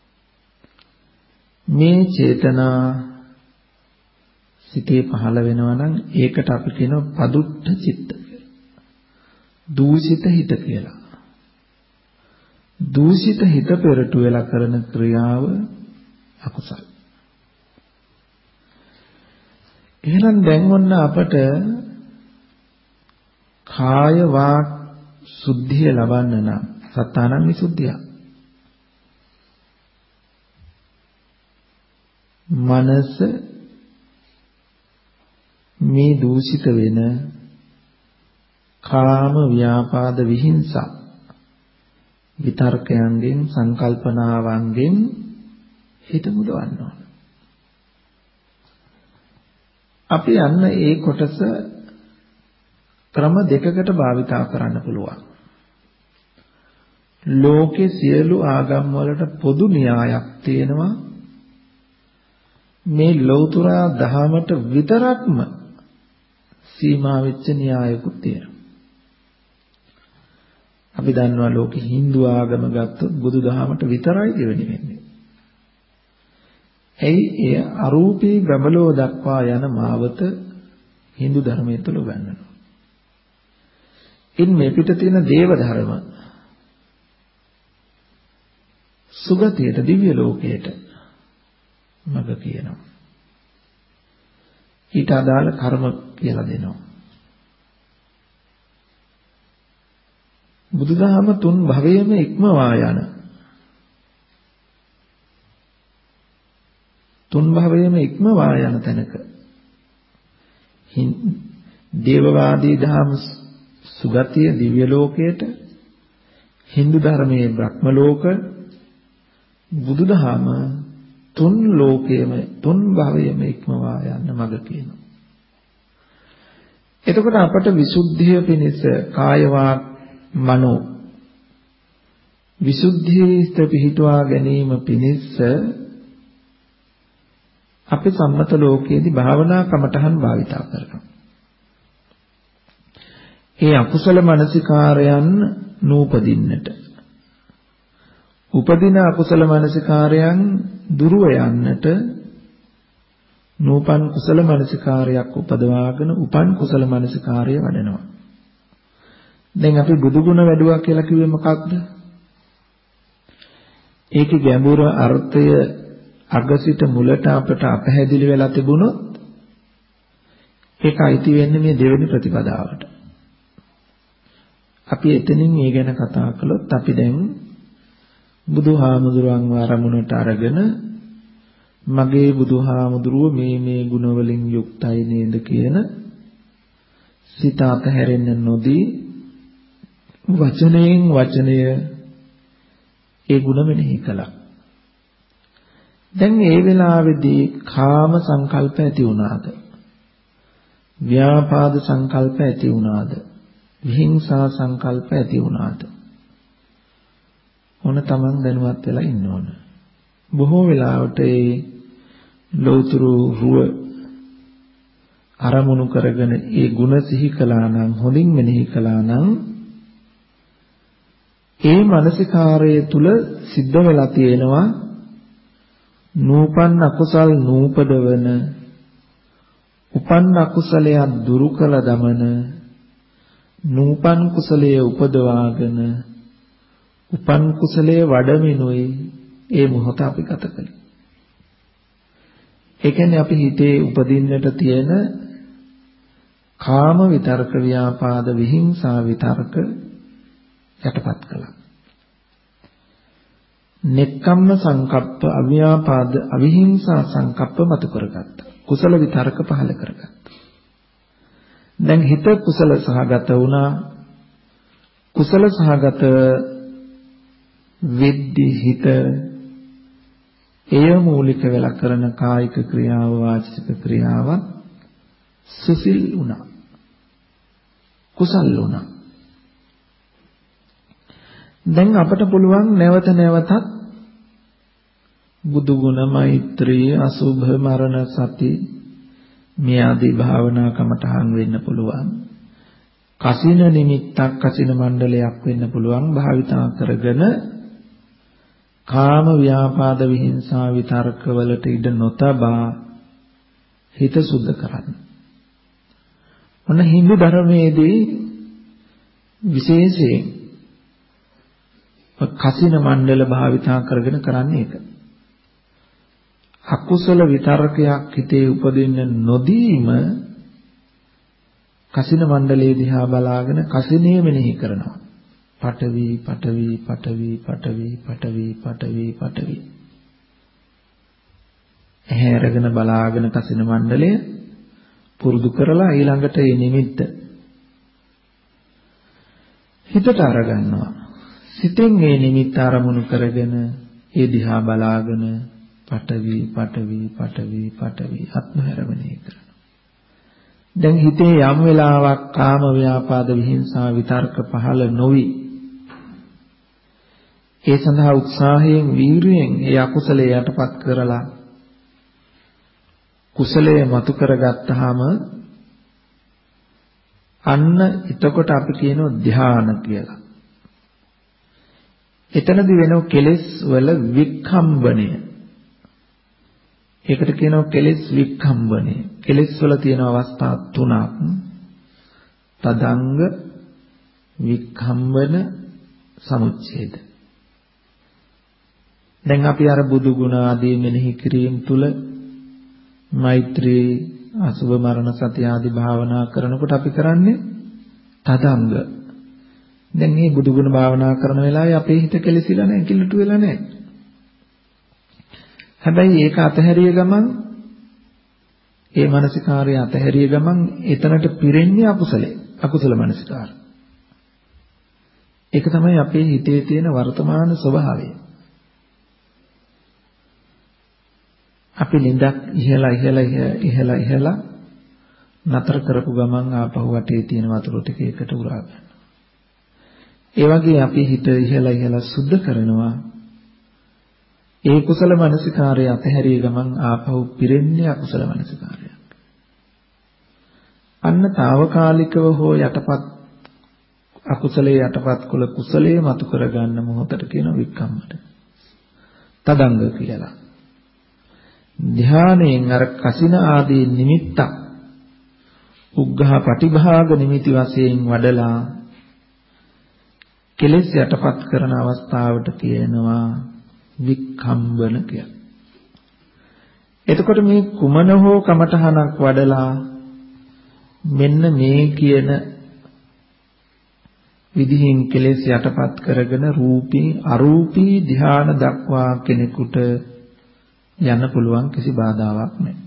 මේ චේතනා සිතේ පහළ වෙනවා නම් ඒකට අපි කියනවා පදුට්ඨ චිත්ත කියලා. දූෂිත හිත කියලා. දූෂිත හිත පෙරටු වෙලා කරන ක්‍රියාව අකුසල. එහෙනම් දැන් ඔන්න අපට කාය වාක් සුද්ධිය ලබන්න නම් සත්තානං විසුද්ධිය. මනස මේ දූෂිත වෙන කාම ව්‍යාපාද විහිංසා විතර්කයන්ගෙන් සංකල්පනාවන්ගෙන් හිත මුදවන්න ඕන. අපි යන්න ඒ කොටස ක්‍රම දෙකකට භාවිතා කරන්න පුළුවන්. ලෝකේ සියලු ආගම් වලට පොදු න්‍යායක් තියෙනවා. මේ ලෞතර දහමට විතරක්ම සීමා වෙච්ච න්‍යායකුත් තියෙනවා. අපි දන්නවා ලෝකෙ Hindu ආගම ගත්තොත් බුදු දහමට විතරයි දෙවෙනි වෙන්නේ. එයි එය අරූපී බඹලෝ දක්වා යන මාවත Hindu ධර්මයේ තුල උගන්වනවා. ඉන් මේ පිට තියෙන දේව ධර්ම සුගතියට දිව්‍ය ලෝකයට මඟ කියනවා. ඊට අදාළ කර්ම කියලා දෙනවා. බුදුදහම තුන් භවයේම ඉක්මවා යන තැනක දේවවාදී දහම සුගතිය දිව්‍ය ලෝකයට, Hindu ධර්මයේ බ්‍රහ්ම ලෝක, බුදුදහම තුන් ලෝකයේම තුන් භවයේම ඉක්මවා යන්න මඟ කියනවා. එතකොට අපට විසුද්ධිය පිණිස කාය වාක් මනෝ විසුද්ධියට පිහිටුවා ගැනීම පිණිස අපි සම්මත ලෝකයේදී භාවනා කමඨහන් භාවිතා කරනවා. ඒ අකුසල මනසිකාරයන් නූපදින්නට, උපදින අකුසල මනසිකාරයන් දුරව යන්නට නූපන් කුසල මනසිකාරයක් උපදවාගෙන උපන් කුසල මනසිකාරය වඩනවා. දැන් අපි බුදු ගුණ වැඩුවා කියලා කිව්වේ මොකක්ද? ඒකේ ගැඹුර අර්ථය අගසිට මුලට අපට අපහැදිලි වෙලා තිබුණොත් ඒක අයිති වෙන්නේ මේ දෙවෙනි ප්‍රතිපදාවට. අපි එතනින් මේ ගැන කතා කළොත් අපි දැන් බුදුහාමුදුරන්ව අරමුණට අරගෙන මගේ බුදුහාමුදුරුව මේ ගුණ වලින් යුක්තයි නේද කියන සිත අතහැරෙන්න නොදී වචනයෙන් වචනය ඒ ගුණ මෙනෙහි කළා. දැන් ඒ වෙලාවේදී කාම සංකල්ප ඇති වුණාද? ව්‍යාපාද සංකල්ප ඇති වුණාද? විහිංසා සංකල්ප ඇති වුණාද? ඕන තමන් දැනුවත් වෙලා ඉන්න ඕන. බොහෝ වෙලාවට ඒ ලෞතුරු රුව අරමුණු කරගෙන ඒ ගුණ සිහි කළා නම්, හොඳින් මෙනෙහි කළා නම් ඒ මානසිකාරය තුල සිද්ධ වෙලා තියෙනවා නූපන් අකුසල් නූපදවන, උපන් අකුසලයක් දුරු කළ දමන, නූපන් කුසලයේ උපදවාගෙන උපන් කුසලයේ වඩමිනුයි ඒ මොහොත අපි ගත කළේ. ඒ කියන්නේ අපි හිතේ උපදින්නට තියෙන කාම විතර්ක, ව්‍යාපාද, විහිංසා විතර්ක යටපත් කළා. නෙක්ඛම්ම සංකප්ප, අව්‍යාපාද, අවිහිංසා සංකප්ප මතු කරගත්තා. කුසල විතර්ක පහල කරගත්තා. දැන් හිත කුසල සහගත වුණා. කුසල සහගත වෙද්දී හිත එය මූලික වෙලා කරන කායික ක්‍රියාව, වාචික ක්‍රියාව සුසිල් වුණා. කුසල් වුණා. දැන් අපට පුළුවන් නැවත නැවතත් බුදු ගුණ, මෛත්‍රී, අසුභ, මරණ, සති මේ ආදී භාවනා කමටහන් වෙන්න පුළුවන්. කසින නිමිත්තක්, කසින මණ්ඩලයක් වෙන්න පුළුවන් භාවිතා කරගෙන කාම, ව්‍යාපාද, විහිංසා විතර්ක වලට ඉඩ නොතබා හිත සුද්ධ කරන්න. ඔන්න හින්දු ධර්මයේදී විශේෂයෙන් කසින මණ්ඩල භාවිතා කරගෙන කරන්නේ ඒක. අකුසල විතර්කයක් හිතේ උපදින්න නොදීම කසින මණ්ඩලයේ දිහා බලාගෙන කසිනේ මෙනෙහි කරනවා. පඨවි පඨවි පඨවි පඨවි පඨවි පඨවි පඨවි. ඇහැ අරගෙන බලාගෙන කසින මණ්ඩලය පුරුදු කරලා ඊළඟට මේ නිමිත්ත හිතට අරගන්නවා. සිතෙන් මේ නිමිත්ත අරමුණු කරගෙන ඒ දිහා බලාගෙන පඨවි පඨවි පඨවි පඨවි ආත්මහැරමණය කරනවා. දැන් හිතේ යම් වෙලාවක් කාම, ව්‍යාපාද, විහිංසා විතර්ක පහළ නොවි ඒ සඳහා උත්සාහයෙන්, වීරියෙන් ඒ අකුසලයේ යටපත් කරලා කුසලයේ මතු කරගත්තාම අන්න එතකොට අපි කියනවා ධ්‍යාන කියලා. එතනදී වෙනව කෙලෙස් වල වික්ඛම්බණය. ඒකට කියනවා කෙලෙස් වික්ඛම්බණය. කෙලෙස් වල තියෙන අවස්ථා තුනක්. තදංග, වික්ඛම්බන, සමුච්ඡේද. දැන් අපි අර බුදු ගුණ ආදී මෙනෙහි කිරීම තුල මෛත්‍රී, අසුභ, මරණ, සති ආදී භාවනා කරනකොට අපි කරන්නේ තදංග. දැන් මේ බුදු ගුණ භාවනා කරන වෙලාවේ අපේ හිත කෙලෙසිලා නැහැ, කිලුටු වෙලා නැහැ. හැබැයි ඒක අතහැරිය ගමන්, ඒ මානසිකාරය අතහැරිය ගමන් එතනට පිරෙන්නේ අකුසල මානසිකාර. ඒක තමයි අපේ හිතේ තියෙන වර්තමාන ස්වභාවය. අපි නිදක් ඉහලා නතර කරපු ගමන් ආපහු වටේ තියෙන වතුර ටික එකට උරා ගන්නවා. ඒ වගේ අපි හිත ඉහලා සුද්ධ කරනවා. ඒ කුසල මනසිකාරය අතහැරිය ගමන් ආපහු පිරෙන්නේ අකුසල මනසිකාරයක්. අන්න తాවකාලිකව හෝ යටපත් අකුසලයේ යටපත් කුල කුසලයේ මතු කරගන්න මොහොතට කියන වික්කම්මට තදංග කියලා. ධානයෙන් අර කසින ආදී නිමිත්ත උග්ඝහ පටිභාග නිමිති වශයෙන් වඩලා කෙලෙස් යටපත් කරන අවස්ථාවට කියනවා වික්ඛම්බන කියලා. එතකොට මේ කුමන හෝ කමඨහනක් වඩලා මෙන්න මේ කියන විදිහින් කෙලෙස් යටපත් කරගෙන රූපී අරූපී ධ්‍යාන දක්වා කෙනෙකුට යන්න පුළුවන් කිසි බාධාවක් නැහැ.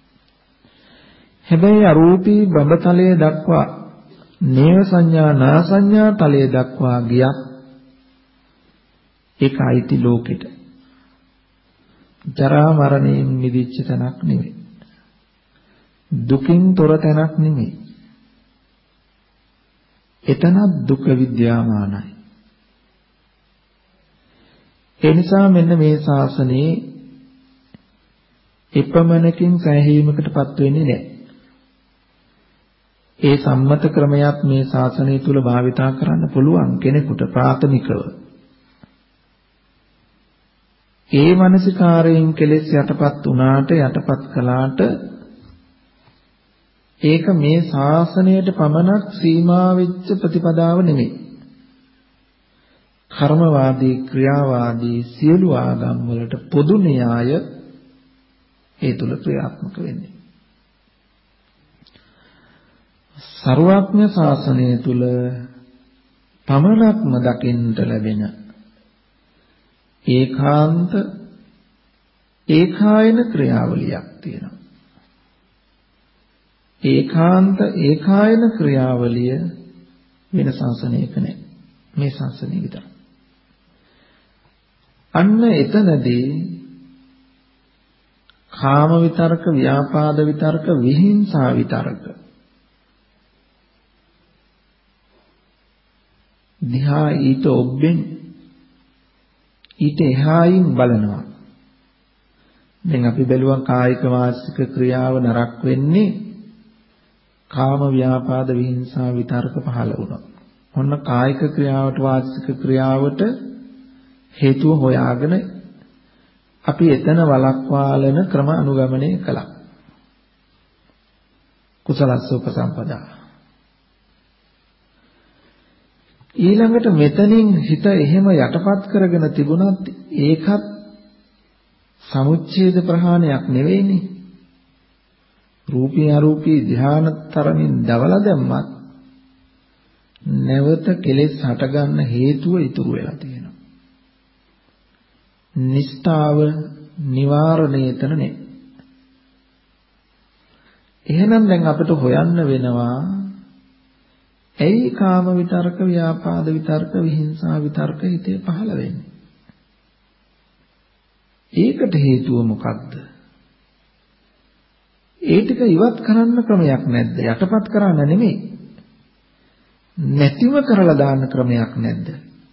හැබැයි අරූපී බඹතලයේ දක්වා නේව සංඥා නා සංඥා තලයේ දක්වා ගියත් ඒක අයිති ලෝකෙට. ජරා මරණයෙන් මිදිච්ච තැනක් නෙවෙයි. දුකින් තොර තැනක් නෙවෙයි. එතන දුක විද්‍යාමානයි. ඒ නිසා මෙන්න මේ ශාසනයේ එපමණකින් සෑහීමකටපත් වෙන්නේ නැහැ. ඒ සම්මත ක්‍රමයක් මේ ශාසනය තුල භාවිතා කරන්න පුළුවන් කෙනෙකුට ප්‍රාථමිකව. ඒ මානසිකාරයෙන් කෙලෙස් යටපත් වුණාට යටපත් කළාට ඒක මේ ශාසනයට පමණක් සීමා වෙච්ච ප්‍රතිපදාව නෙමෙයි. කර්මවාදී ක්‍රියාවාදී සියලු ආගම් වලට පොදු න්‍යාය ඒ තුල ක්‍රියාත්මක වෙන්නේ. සර්වඥ ශාසනය තුල පමණක්ම දකින්නට ලැබෙන ඒකායන ක්‍රියාවලියක් තියෙනවා. ඒකායන ක්‍රියාවලිය වෙන ශාසනයක නැහැ. මේ ශාසනය විතරයි. අන්න එතනදී කාම විතරක, ව්‍යාපාද විතරක, විහිංසා විතරක දිහා ඊට ඔබෙන් ඊට එහායින් බලනවා. දැන් අපි බැලුවා කායික වාචික ක්‍රියාව නරක වෙන්නේ කාම ව්‍යාපාද විහිංසා විතරක පහළ වුණා. ඔන්න කායික ක්‍රියාවට වාචික ක්‍රියාවට හේතුව හොයාගෙන අපි එතන වළක්වාලන ක්‍රම අනුගමනය කළා. කුසලස්ස උපසම්පදා. ඊළඟට මෙතනින් හිත එහෙම යටපත් කරගෙන තිබුණත් ඒකත් සමුච්ඡේද ප්‍රහාණයක් නෙවෙයිනේ. රූපී අරූපී ධ්‍යාන තරමින් දවලා දැම්මත් නැවත කෙලෙස් හටගන්න හේතුව ඉතුරු වෙලා තියෙනවා. නිස්තාව නිවාරණය එතන නේ. එහෙනම් දැන් අපිට හොයන්න වෙනවා ඇයි කාම විතරක, ව්‍යාපාද විතරක, විහිංසා විතරක හිතේ පහළ වෙන්නේ? ඒකට හේතුව මොකක්ද? ඒ ටික ඉවත් කරන්න ක්‍රමයක් නැද්ද? යටපත් කරන්න නෙමෙයි. නැතිව කරලා දාන්න ක්‍රමයක් නැද්ද?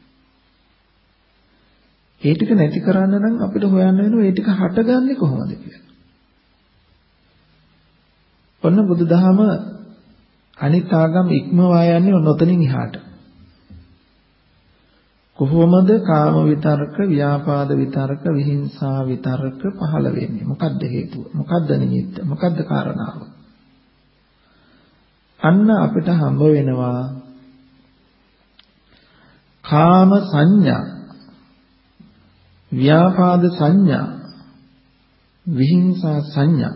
ඒ ටික නැති කරන්න නම් අපිට හොයන්න වෙනවා ඒ ටික හටගන්නේ කොහොමද කියලා. ඔන්න බුදුදහම අනිත් ආගම් ඉක්මවා යන්නේ ඔතනින් එහාට. කොහොමද කාම විතරක, ව්‍යාපාද විතරක, විහිංසා විතරක පහළ වෙන්නේ? මොකද්ද හේතුව? මොකද්ද නිමිත්ත? මොකද්ද කාරණාව? අන්න අපිට හම්බ වෙනවා කාම සංඥා, ව්‍යාපාද සංඥා, විහිංසා සංඥා.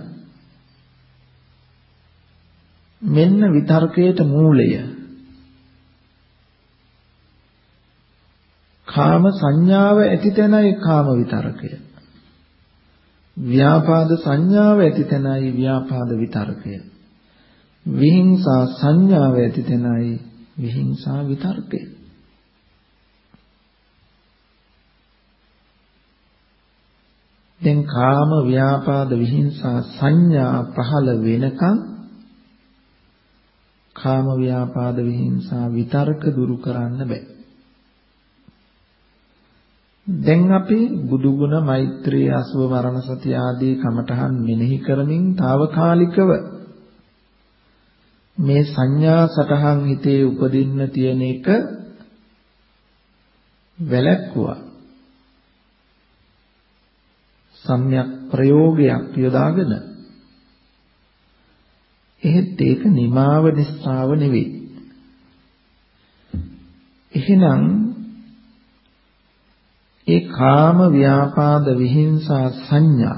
මෙන්න විතර්කයට මූලය. කාම සංඥාව ඇති තැනයි කාම විතර්කය. ව්‍යාපාද සංඥාව ඇති තැනයි ව්‍යාපාද විතර්කය. විහිංසා සංඥාව ඇති තැනයි විහිංසා විතර්කය. දැන් කාම ව්‍යාපාද විහිංසා සංඥා පහළ වෙනකන් කාම ව්‍යාපාද විහිංසා විතර්ක දුරු කරන්න බෑ. දැන් අපි බුදු ගුණ, මෛත්‍රී, අසුව මරණ සති ආදී කමඨහන් මෙනෙහි කරමින් తాවකාලිකව මේ සංඥා සටහන් හිතේ උපදින්න තියෙන එක වැළැක්වුවා. සම්‍යක් ප්‍රයෝගයක් යොදාගෙන. එහෙත් ඒක නිමාව නිස්සාව නෙවෙයි. එහෙනම් ඒ කාම ව්‍යාපාද විහිංසා සංඥා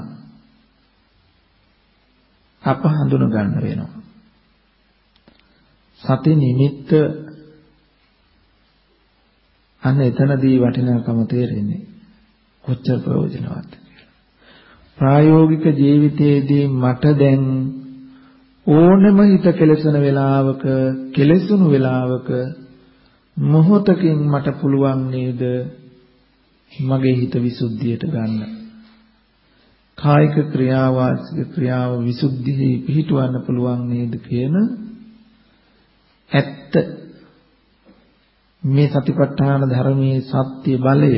අප හඳුන ගන්න වෙනවා. සති නිමිත්ත අන්න එතනදී වටිනාකම තේරෙන්නේ කොච්චර ප්‍රයෝජනවත්. ප්‍රායෝගික ජීවිතයේදී මට දැන් ඕනම හිත කෙලසන වෙලාවක කෙලසුණු වෙලාවක මොහොතකින් මට පුළුවන් නේද මගේ හිත විසුද්ධියට ගන්න. කායික ක්‍රියාව වාචික ක්‍රියාව විසුද්ධියේ පිහිටවන්න පුළුවන් නේද කියන ඇත්ත මේ සතිපට්ඨාන ධර්මයේ සත්‍ය බලය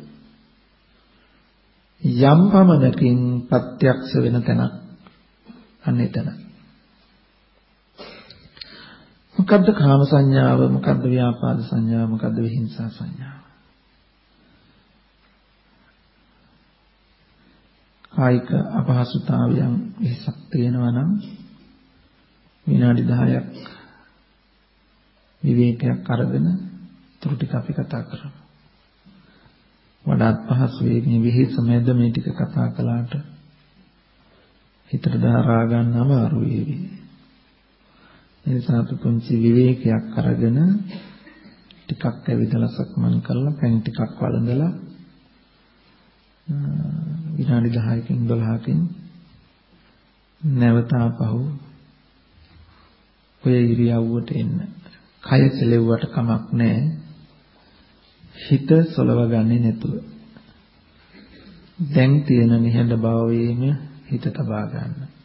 යම් පමණකින් ප්‍රත්‍යක්ෂ වෙන තැනක් අන්න එතන. මොකද්ද කාම සංඥාව, මොකද්ද ව්‍යාපාද සංඥාව, මොකද්ද විහිංසා සංඥාව? කායික අපහසුතාවයන් විහිසක් තියෙනවා නම් විනාඩි 10ක් විවේකයක් අරගෙන තුරු ටික අපි කතා කරමු. වඩාත් පහසු මේ විහිස මැද මේ ටික කතා කළාට හිතට දරා ගන්න අමාරු වේවි. ඒ නිසා අපි පුංචි විවේකයක් අරගෙන ටිකක් ඇවිදලා සක්මන් කරලා පැන් ටිකක් වළඳලා විනාඩි 10කින් 12කින් නැවත ආපහු ඔය ඉරියව්වට එන්න. කය සෙලෙව්වට කමක් නැහැ. හිත සොලව ගන්නේ නැතුව. දැන් තියෙන නිහඬ භාවයේම හිත තබා ගන්න.